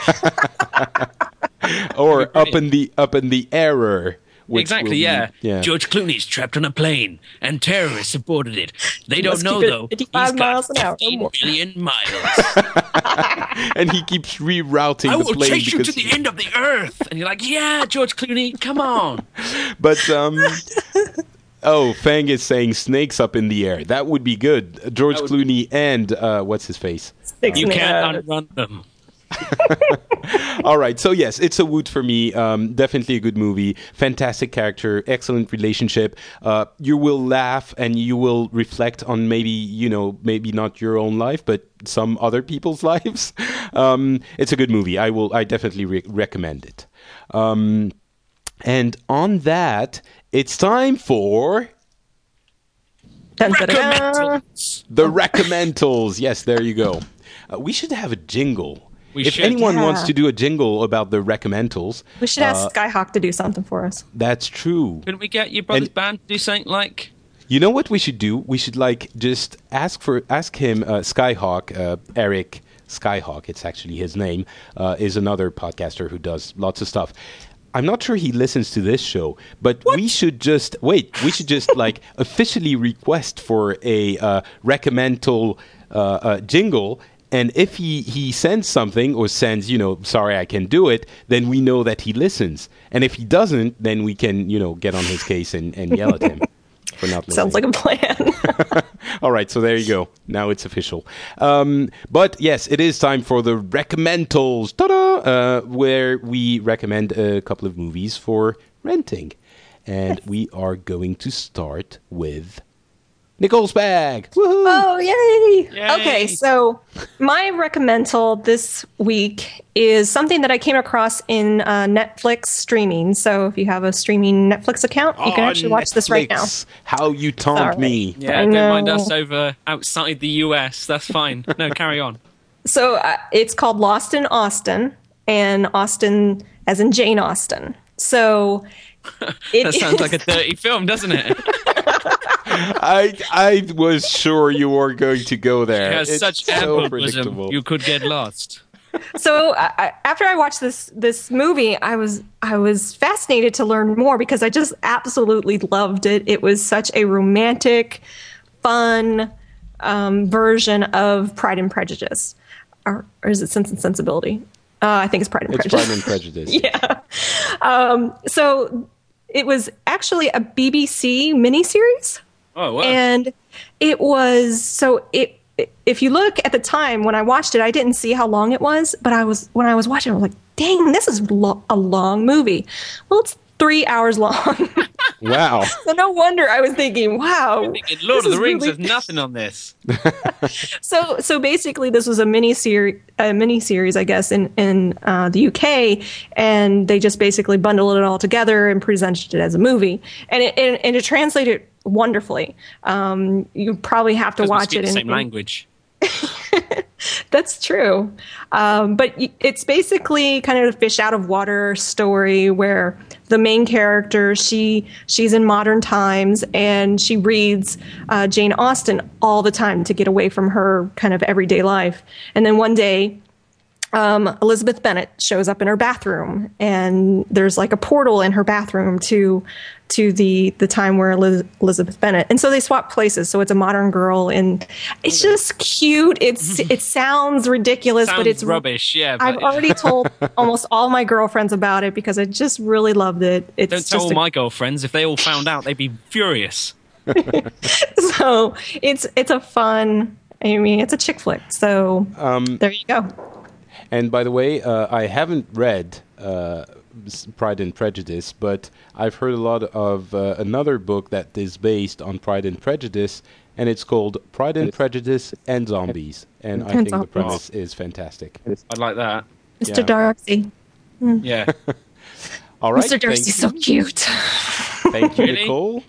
Or up in the error. Exactly, yeah. George Clooney's trapped on a plane, and terrorists have boarded it. They don't know, though. 55 miles He's got an hour. 15 billion miles. And he keeps rerouting I the will plane. chase you to the end of the earth. And you're like, yeah, George Clooney, come on. But, Fang is saying snakes up in the air. That would be good. George Clooney and, what's his face? You can't outrun them. All right, so yes, it's a woot for me. Definitely a good movie. Fantastic character, excellent relationship. You will laugh and you will reflect on maybe not your own life, but some other people's lives. It's a good movie. I definitely recommend it. And on that, it's time for Recommendals. the Recommendals. Yes, there you go. We should have a jingle. If anyone wants to do a jingle about the Recommendals, we should ask Skyhawk to do something for us. That's true. Couldn't we get your brother's band to do something like? You know what we should do? We should just ask him. Skyhawk, Eric Skyhawk. It's actually his name. Is another podcaster who does lots of stuff. I'm not sure he listens to this show, but we should just officially request for a Recommendal jingle. And if he sends something or sends, sorry, I can do it, then we know that he listens. And if he doesn't, then we can, get on his case and yell at him for not listening. Sounds like a plan. All right, so there you go. Now it's official. But yes, it is time for the Recommendals, where we recommend a couple of movies for renting. And we are going to start with Nicole's Bag. Woohoo! Oh, yay! Okay, so my Recommendal this week is something that I came across in Netflix streaming. So if you have a streaming Netflix account, you can actually watch this right now. How you taunt me. Yeah, don't mind us over outside the US. That's fine. No, carry on. So it's called Lost in Austin, and Austin as in Jane Austen. So That sounds like a dirty film, doesn't it? I was sure you were going to go there. It has It's such so ample predictable. bosom, you could get lost. So after I watched this movie, I was fascinated to learn more because I just absolutely loved it. It was such a romantic, fun version of Pride and Prejudice, or is it Sense and Sensibility? I think it's Pride and Prejudice. Pride and Prejudice. Yeah. So it was actually a BBC miniseries. Oh, wow. And it was if you look at the time when I watched it, I didn't see how long it was, but when I was watching, I was like, dang, this is a long movie. Well, it's 3 hours long. Wow. So no wonder I was thinking, wow. I'm thinking, Lord of this the is Rings, really- there's nothing on this. So basically, this was a miniseries, I guess, in the UK, and they just basically bundled it all together and presented it as a movie, and it translated wonderfully. You probably have to 'Cause we watch speak it the in same language. That's true. But it's basically kind of a fish out of water story where the main character, she's in modern times and she reads Jane Austen all the time to get away from her kind of everyday life. And then one day, Elizabeth Bennet shows up in her bathroom, and there's like a portal in her bathroom to the time where Elizabeth Bennet, and so they swap places. So it's a modern girl, and it's just cute. It sounds ridiculous, Sounds but it's rubbish, yeah. I've But already told almost all my girlfriends about it because I just really loved it. It's don't tell just all my girlfriends. If they all found out, they'd be furious. so it's a fun. I mean, it's a chick flick. So there you go. And by the way, I haven't read Pride and Prejudice, but I've heard a lot of another book that is based on Pride and Prejudice, and it's called Pride and Prejudice and Zombies. And I think the premise is fantastic. I'd like that. Mr. Yeah. Darcy. Yeah. All right, Mr. Darcy's so cute. thank you, Really? Nicole.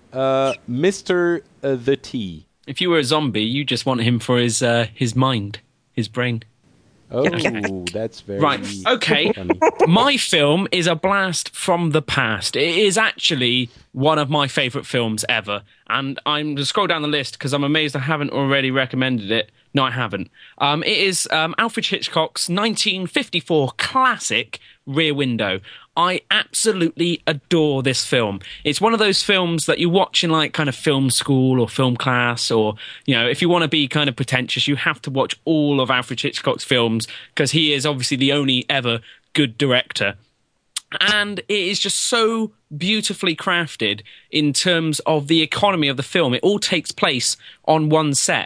Mr. The T. If you were a zombie, you just want him for his mind, his brain. Oh, that's very Right. Okay. funny. My film is a blast from the past. It is actually one of my favourite films ever. And I'm to scroll down the list because I'm amazed I haven't already recommended it. No, I haven't. It is Alfred Hitchcock's 1954 classic Rear Window. I absolutely adore this film. It's one of those films that you watch in like kind of film school or film class, or, you know, if you want to be kind of pretentious, you have to watch all of Alfred Hitchcock's films because he is obviously the only ever good director. And it is just so beautifully crafted in terms of the economy of the film. It all takes place on one set.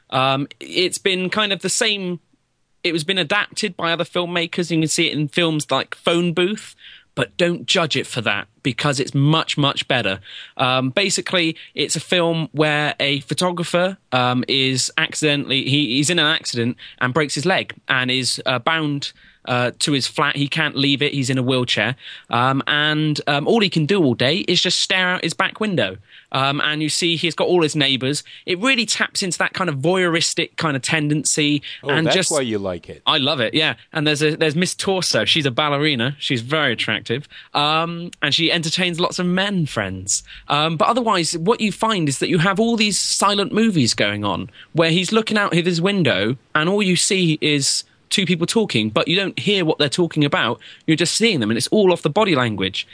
It's been kind of the same. It was been adapted by other filmmakers. You can see it in films like Phone Booth, but don't judge it for that because it's much, much better. Basically, it's a film where a photographer is accidentally, he's in an accident and breaks his leg and is bound to his flat. He can't leave it. He's in a wheelchair. And all he can do all day is just stare out his back window. And you see he's got all his neighbours. It really taps into that kind of voyeuristic kind of tendency. Oh, and that's just, why you like it. I love it, yeah. And there's Miss Torso. She's a ballerina. She's very attractive. And she entertains lots of men friends. But otherwise, what you find is that you have all these silent movies going on where he's looking out of his window and all you see is two people talking, but you don't hear what they're talking about. You're just seeing them, and it's all off the body language.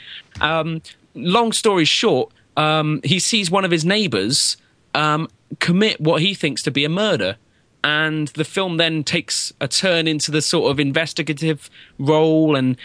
Long story short, he sees one of his neighbours commit what he thinks to be a murder. And the film then takes a turn into the sort of investigative role. And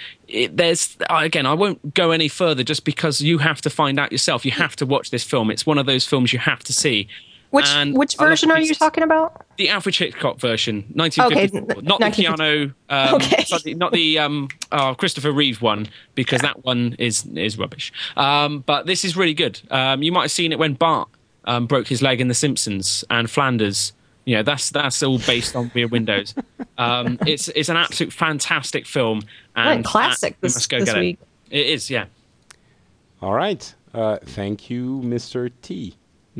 again, I won't go any further just because you have to find out yourself. You have to watch this film. It's one of those films you have to see. Which version are you talking about? The Alfred Hitchcock version, 1954. Okay, Not the Keanu, Okay. not the Christopher Reeve one, because that one is rubbish. But this is really good. You might have seen it when Bart broke his leg in The Simpsons, and Flanders. You know, that's all based on Rear Windows. It's an absolute fantastic film, and classic you must go this get week. it. It is, yeah. All right. Thank you, Mr. T. No.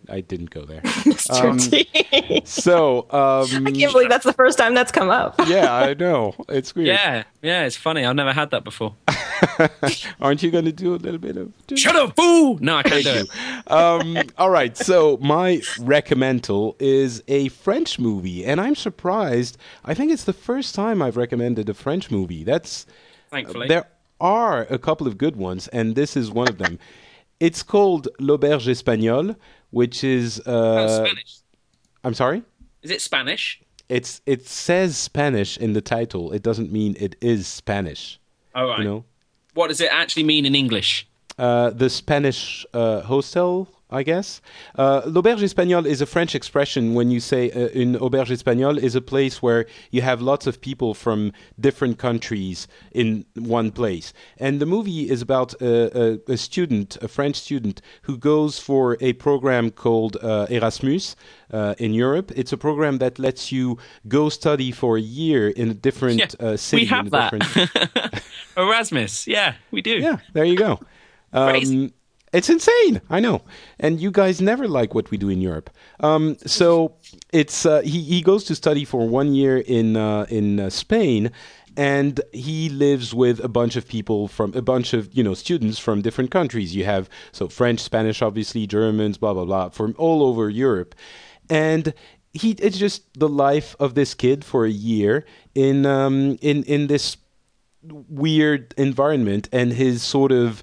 I didn't go there. Mr. T. So, I can't believe that's the first time that's come up. yeah, I know. It's weird. Yeah, it's funny. I've never had that before. Aren't you going to do a little bit of... Shut up, fool! No, I can't do it. All right, so my recommendal is a French movie, and I'm surprised. I think it's the first time I've recommended a French movie. Thankfully. There are a couple of good ones, and this is one of them. It's called L'Auberge Espagnole, which is... Spanish. I'm sorry? Is it Spanish? It says Spanish in the title. It doesn't mean it is Spanish. Oh, right. You know? What does it actually mean in English? The Spanish hostel, I guess. L'auberge espagnole is a French expression when you say an auberge espagnole is a place where you have lots of people from different countries in one place. And the movie is about a French student, who goes for a program called Erasmus in Europe. It's a program that lets you go study for a year in a different city. We have that. Erasmus, yeah, we do. Yeah, there you go. Crazy. It's insane, I know, and you guys never like what we do in Europe. So it's he goes to study for 1 year in Spain, and he lives with a bunch of people from a bunch of students from different countries. You have French, Spanish, obviously Germans, blah blah blah, from all over Europe, and it's just the life of this kid for a year in this weird environment, and his sort of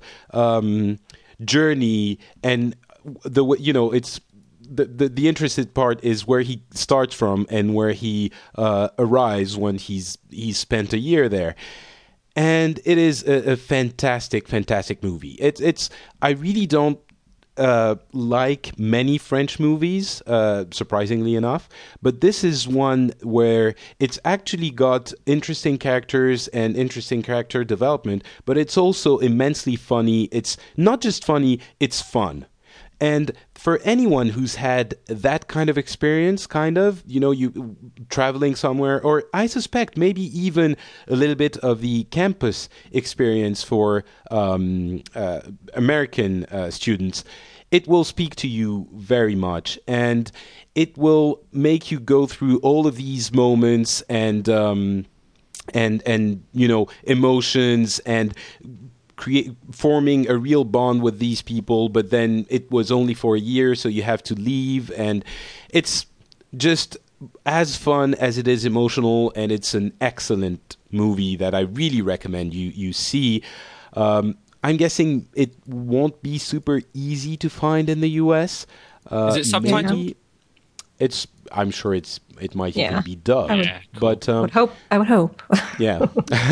journey, and it's the interesting part is where he starts from and where he arrives when he's spent a year there. And it is a fantastic movie. It's I really don't like many French movies, surprisingly enough, but this is one where it's actually got interesting characters and interesting character development, but it's also immensely funny. It's not just funny, it's fun. And for anyone who's had that kind of experience, you traveling somewhere, or I suspect maybe even a little bit of the campus experience for American students, it will speak to you very much, and it will make you go through all of these moments and emotions, and forming a real bond with these people. But then it was only for a year, so you have to leave, and it's just as fun as it is emotional, and it's an excellent movie that I really recommend you see. I'm guessing it won't be super easy to find in the US. Is it subtitled? I'm sure it might even be dubbed. But I would hope. Yeah.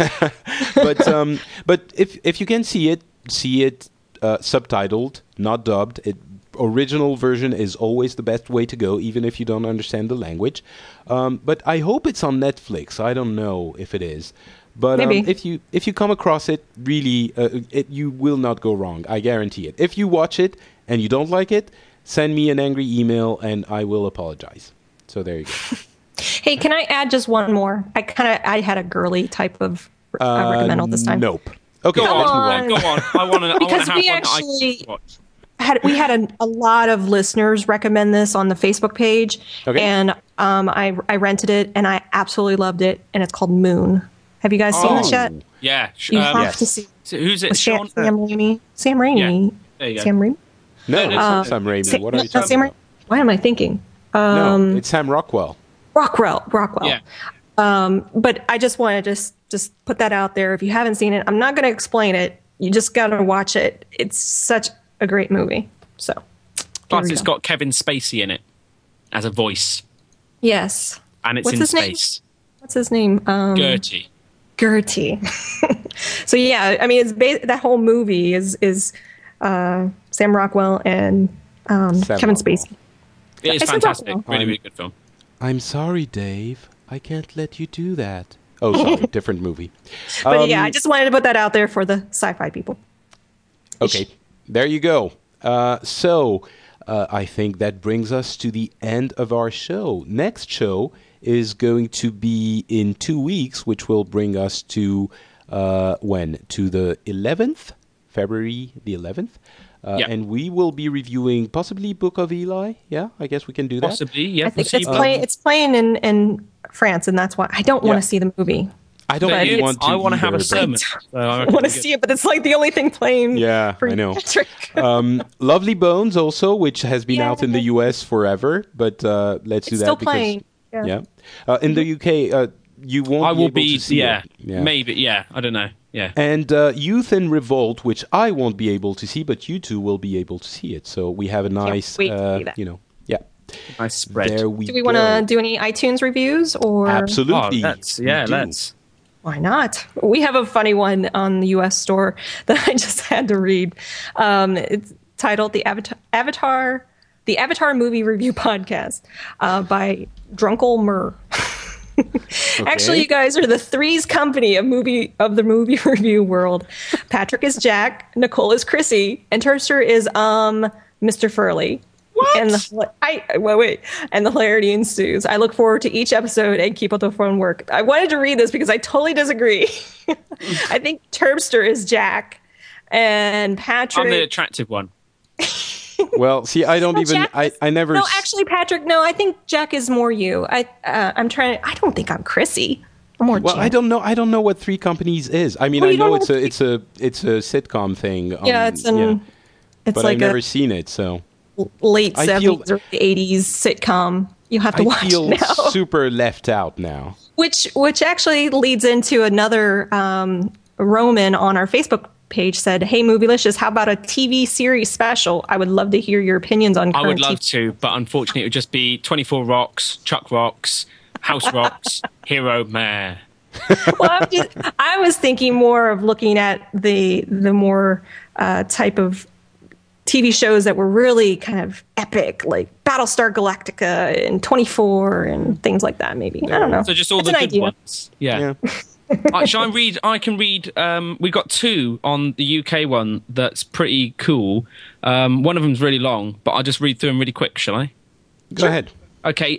but if you can see it subtitled, not dubbed. Original version is always the best way to go, even if you don't understand the language. But I hope it's on Netflix. I don't know if it is. But if you come across it, really, you will not go wrong. I guarantee it. If you watch it and you don't like it, send me an angry email and I will apologize. So there you go. Hey, can I add just one more? I had a girly type of recommendal this time. Nope. Okay, Go let's move on. Go on. I want to Because have we one actually- I watch. We had a lot of listeners recommend this on the Facebook page, Okay. and I rented it and I absolutely loved it. And it's called Moon. Have you guys seen this yet? Yeah. You have yes. to see. So who's it? With Sean? Sam Raimi. Sam Raimi. Yeah. There you go. Sam Raimi. No, it's not Sam Raimi. What are you talking about? Why am I thinking? No, it's Sam Rockwell. Rockwell. Yeah. But I just want to just put that out there. If you haven't seen it, I'm not going to explain it. You just got to watch it. It's such a great movie. So, Plus, it's got Kevin Spacey in it as a voice, yes, and it's What's in his name? space. What's his name? Gertie. Gertie. So yeah, I mean, that whole movie is Sam Rockwell and Kevin Spacey. It is I said fantastic. Rockwell. Really good film. I'm sorry, Dave. I can't let you do that. Oh, sorry, different movie. But yeah, I just wanted to put that out there for the sci-fi people. Okay, there you go. So I think that brings us to the end of our show. Next show is going to be in 2 weeks, which will bring us to when? To the 11th, February the 11th. Yeah. And we will be reviewing possibly Book of Eli. Yeah, I guess we can do that. Possibly, yeah. I think we'll see. it's playing in France, and that's why I don't want Yeah. to see the movie. I don't But really it's- want to I want to have a either, sermon. So I I reckon want to we'll see it, but it's like the only thing playing. Yeah, for I know. Patrick. Lovely Bones also, which has been out in the US forever, but let's do It's that still because playing. Yeah. in the UK you won't I will be able be, to see yeah, it. Yeah. maybe, yeah. I don't know, yeah. And Youth in Revolt, which I won't be able to see, but you two will be able to see it. So we have a nice, wait to see that. Nice spread. there we Do we go. want to do any iTunes reviews or? Absolutely. Oh, let's, we yeah, do. let's. Why not? We have a funny one on the U.S. store that I just had to read. It's titled "The Avatar Movie Review Podcast" by Drunkle Murr. Actually, you guys are the Threes Company of the movie review world. Patrick is Jack, Nicole is Chrissy, and Terster is Mr. Furley. What? And the hilarity ensues. I look forward to each episode and keep up the fun work. I wanted to read this because I totally disagree. I think Terpster is Jack, and Patrick. I'm the attractive one. Well, see, I don't No, even. Jack is- I never. No, actually, Patrick. No, I think Jack is more you. I'm trying. I don't think I'm Chrissy. I'm more. Well, Jack. I don't know. I don't know what Three Companies is. I mean, Well, I you know don't it's a sitcom thing. Yeah, it's It's but like I've never a seen it, so late I feel- 70s or 80s sitcom. You have to I watch feel it now. super left out now. Which actually leads into another Roman on our Facebook page said, "Hey, Movielicious, how about a TV series special? I would love to hear your opinions on I current would love TV." to, but unfortunately it would just be 24 Rocks, Chuck Rocks, House Rocks, Hero Meh. Well, I was thinking more of looking at the more type of TV shows that were really kind of epic, like Battlestar Galactica and 24 and things like that. Maybe I don't know. So just all It's the an good idea. ones. Yeah. Yeah. Shall I read? I can read. We got two on the UK one that's pretty cool. One of them's really long, but I'll just read through them really quick, shall I? Go ahead. Okay.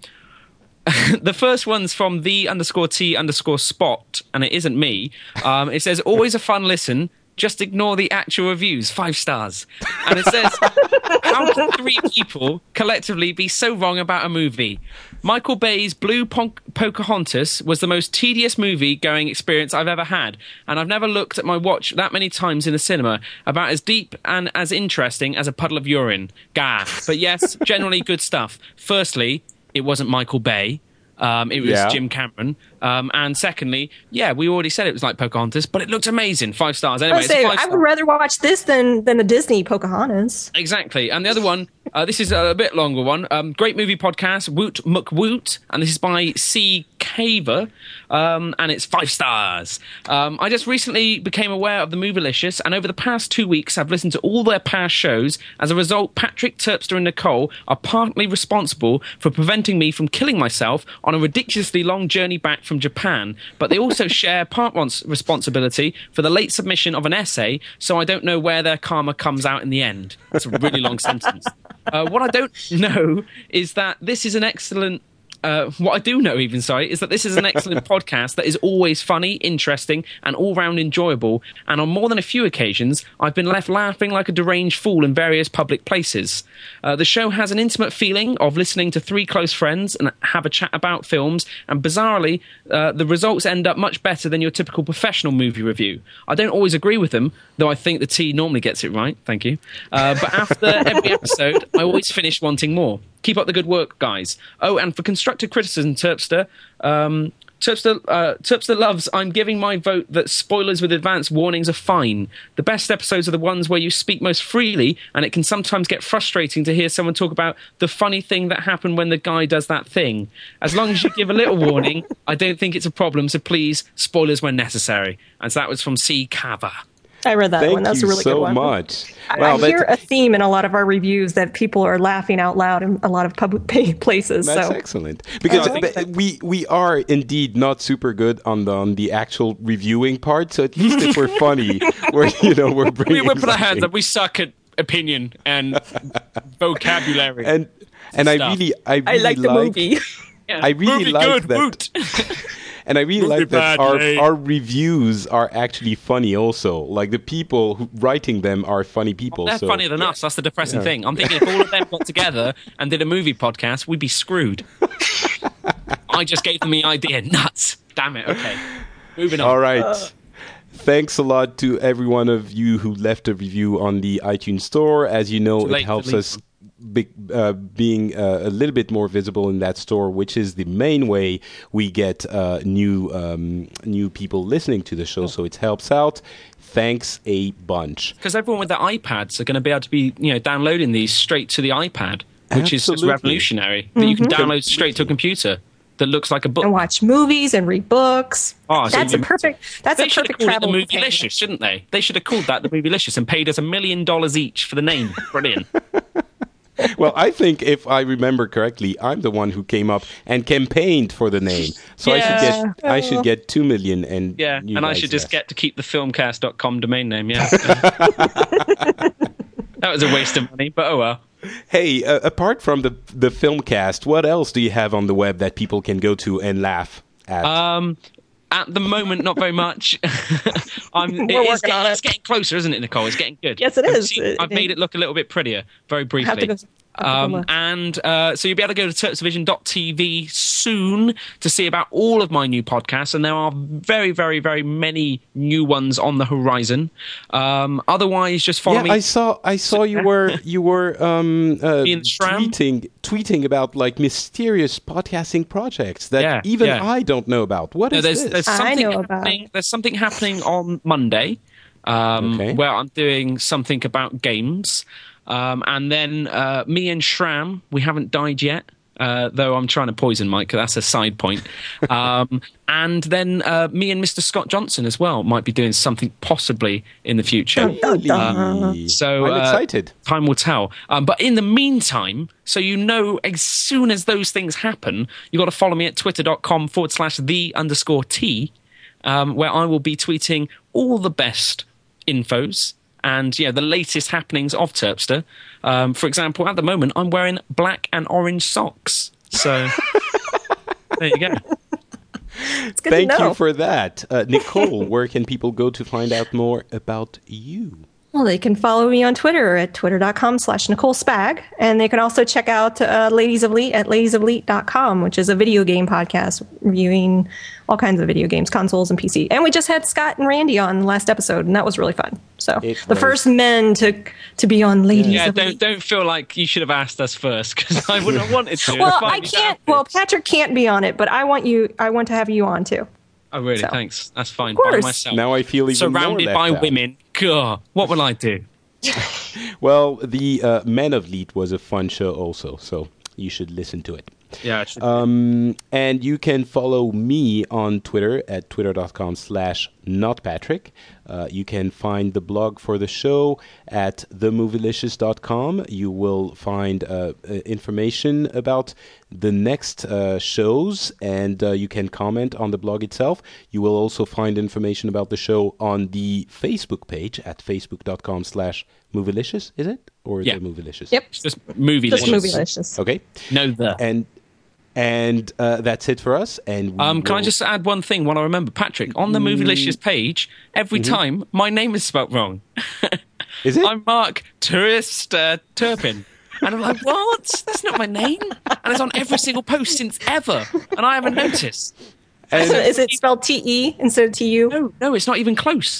The first one's from the_T_spot, and it isn't me. It says, always a fun listen. Just ignore the actual reviews. 5 stars. And it says, how can 3 people collectively be so wrong about a movie? Michael Bay's Blue Pocahontas was the most tedious movie-going experience I've ever had, and I've never looked at my watch that many times in a cinema, about as deep and as interesting as a puddle of urine. Gah. But yes, generally good stuff. Firstly, it wasn't Michael Bay. It was Yeah. Jim Cameron. And secondly, yeah, we already said it was like Pocahontas, but it looked amazing. 5 stars. Anyway, it's a 5 I star. would rather watch this than the Disney Pocahontas. Exactly. And the other one, this is a bit longer one. Great movie podcast, Woot McWoot, and this is by C. Caver, and it's 5 stars. I just recently became aware of the Movielicious, and over the past 2 weeks, I've listened to all their past shows. As a result, Patrick, Terpster, and Nicole are partly responsible for preventing me from killing myself on a ridiculously long journey back from Japan, but they also share part one's responsibility for the late submission of an essay, so I don't know where their karma comes out in the end. That's a really long sentence. What I don't know is that this is an excellent... what I do know, even, sorry, is that this is an excellent podcast that is always funny, interesting, and all-round enjoyable. And on more than a few occasions, I've been left laughing like a deranged fool in various public places. The show has an intimate feeling of listening to 3 close friends and have a chat about films. And bizarrely, the results end up much better than your typical professional movie review. I don't always agree with them, though I think the T normally gets it right. Thank you. But after every episode, I always finish wanting more. Keep up the good work, guys. Oh, and for constructive criticism, Terpster loves, I'm giving my vote that spoilers with advance warnings are fine. The best episodes are the ones where you speak most freely, and it can sometimes get frustrating to hear someone talk about the funny thing that happened when the guy does that thing. As long as you give a little warning, I don't think it's a problem, so please, spoilers when necessary. And so that was from C. Cava. I read that one. Thank That's you a really so good one. much. I hear a theme in a lot of our reviews that people are laughing out loud in a lot of public places. That's so excellent because I think we are indeed not super good on the actual reviewing part. So at least if we're funny, we're bringing. We put our hands something. up. We suck at opinion and vocabulary. and I stuff. really I like the movie. Yeah. I really Movie like good, that. woot. And I really Movie like that badly. our reviews are actually funny also. Like the people writing them are funny people. They're so, funnier than us. That's the depressing thing. I'm thinking if all of them got together and did a movie podcast, we'd be screwed. I just gave them the idea. Nuts. Damn it. Okay. Moving on. All right. Thanks a lot to every one of you who left a review on the iTunes Store. As you know, Too late it to helps leave us being a little bit more visible in that store, which is the main way we get new people listening to the show. So it helps out. Thanks a bunch. Because everyone with their iPads are going to be able to be, downloading these straight to the iPad, which is Absolutely. revolutionary. That you can download straight to a computer that looks like a book. And watch movies and read books. Oh, so That's a you- perfect. That's They a should have perfect called it the travel. Movielicious, shouldn't they? They should have called that the Movielicious and paid us $1 million each for the name. Brilliant. Well, I think if I remember correctly, I'm the one who came up and campaigned for the name. So Yeah. I should get 2 million, and Yeah, you and I guys should just less. get to keep the filmcast.com domain name, yeah. That was a waste of money, but oh well. Hey, apart from the Filmcast, what else do you have on the web that people can go to and laugh at? At the moment, not very much. working on it. It's getting closer, isn't it, Nicole? It's getting good. Yes, it is. I've made it look a little bit prettier, very briefly. Have to go. look. And so you'll be able to go to turksvision.tv soon to see about all of my new podcasts, and there are very, very, very many new ones on the horizon. Otherwise, just follow me. I saw you were Ian Schramm? tweeting about like mysterious podcasting projects that Yeah, even yeah. I don't know about. What is this? There's I something know about happening. There's something happening on Monday, Okay. where I'm doing something about games, and then me and Shram, we haven't died yet. Though I'm trying to poison Mike, that's a side point. And then me and Mr. Scott Johnson as well might be doing something possibly in the future. Really? So I'm excited. Time will tell. But in the meantime, so you know, as soon as those things happen, you got to follow me at twitter.com/the_T, where I will be tweeting all the best infos and the latest happenings of Terpster. For example, at the moment, I'm wearing black and orange socks. So there you go. It's good Thank to know. you for that. Nicole, where can people go to find out more about you? Well, they can follow me on Twitter at twitter.com/Nicole Spag. And they can also check out Ladies of Elite at ladiesofelite.com, which is a video game podcast reviewing all kinds of video games, consoles and PC. And we just had Scott and Randy on the last episode, and that was really fun. So It the was. first men to be on Ladies Yeah, of Elite. don't feel like you should have asked us first because I wouldn't have wanted to. Well, It's fine, I you don't can't. have to. Well, Patrick can't be on it, but I want to have you on too. Oh, really? so. Thanks. That's fine. Of course. By myself. Now I feel even Surrounded more by left out. women. God, what will I do? Well, the Men of Lead was a fun show also, so you should listen to it. Yeah, I should. And you can follow me on Twitter at twitter.com/notpatrick. You can find the blog for the show at themovielicious.com. You will find information about the next shows, and you can comment on the blog itself. You will also find information about the show on the Facebook page at facebook.com/movielicious. Is it? Or Yeah. the Movielicious? Yep. It's just movie. Just Movielicious. Okay. No, the. And that's it for us. And we Can I will- just add one thing while I remember? Patrick, on the Movielicious page, every time my name is spelt wrong. Is it? I'm Mark Tourist Turpin. And I'm like, what? That's not my name. And it's on every single post since ever. And I haven't noticed. So is it spelled TE instead of TU? No, it's not even close.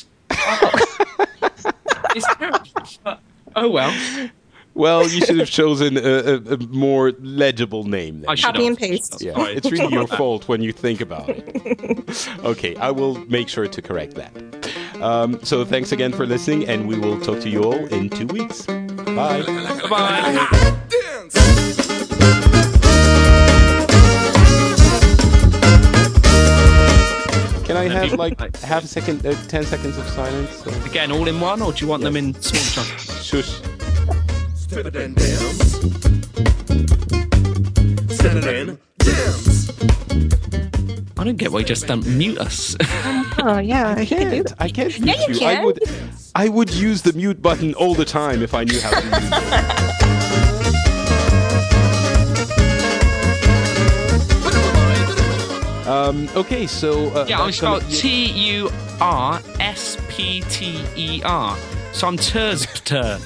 It's terrible. But, oh, well. Well, you should have chosen a more legible name. Then. I should Copy have. and paste. Yeah, Sorry. it's really your fault when you think about it. Okay, I will make sure to correct that. So thanks again for listening, and we will talk to you all in 2 weeks. Bye. Bye-bye. Dance. Can I have like half a second, 10 seconds of silence? Again, all in one, or do you want them in small chunks? Shush. Sit it and dance. Sit it and dance. I don't get why you just don't mute us. Oh yeah, I can do that. I can't Yeah, mute you you. can. I would use the mute button all the time if I knew how to use it. Okay, so Yeah, I'm that's spelled gonna- Turspter. So I'm Turspter.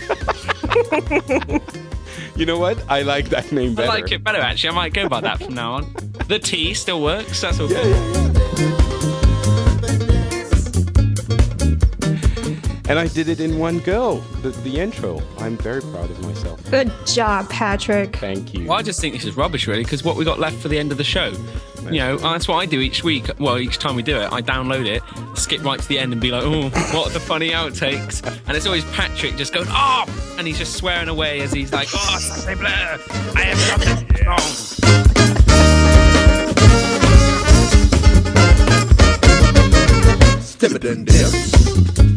You know what? I like that name I better. like it better, actually. I might go by that from now on. The T still works. That's all Yeah, good. yeah, yeah. And I did it in one go. The intro. I'm very proud of myself. Good job, Patrick. Thank you. Well, I just think this is rubbish, really, because what we got left for the end of the show. You know, that's what I do each week. Well, each time we do it, I download it, skip right to the end and be like, oh, what are the funny outtakes? And it's always Patrick just going, oh! And he's just swearing away as he's like, oh, Saturday Blair, I have done it wrong. Dividend dance.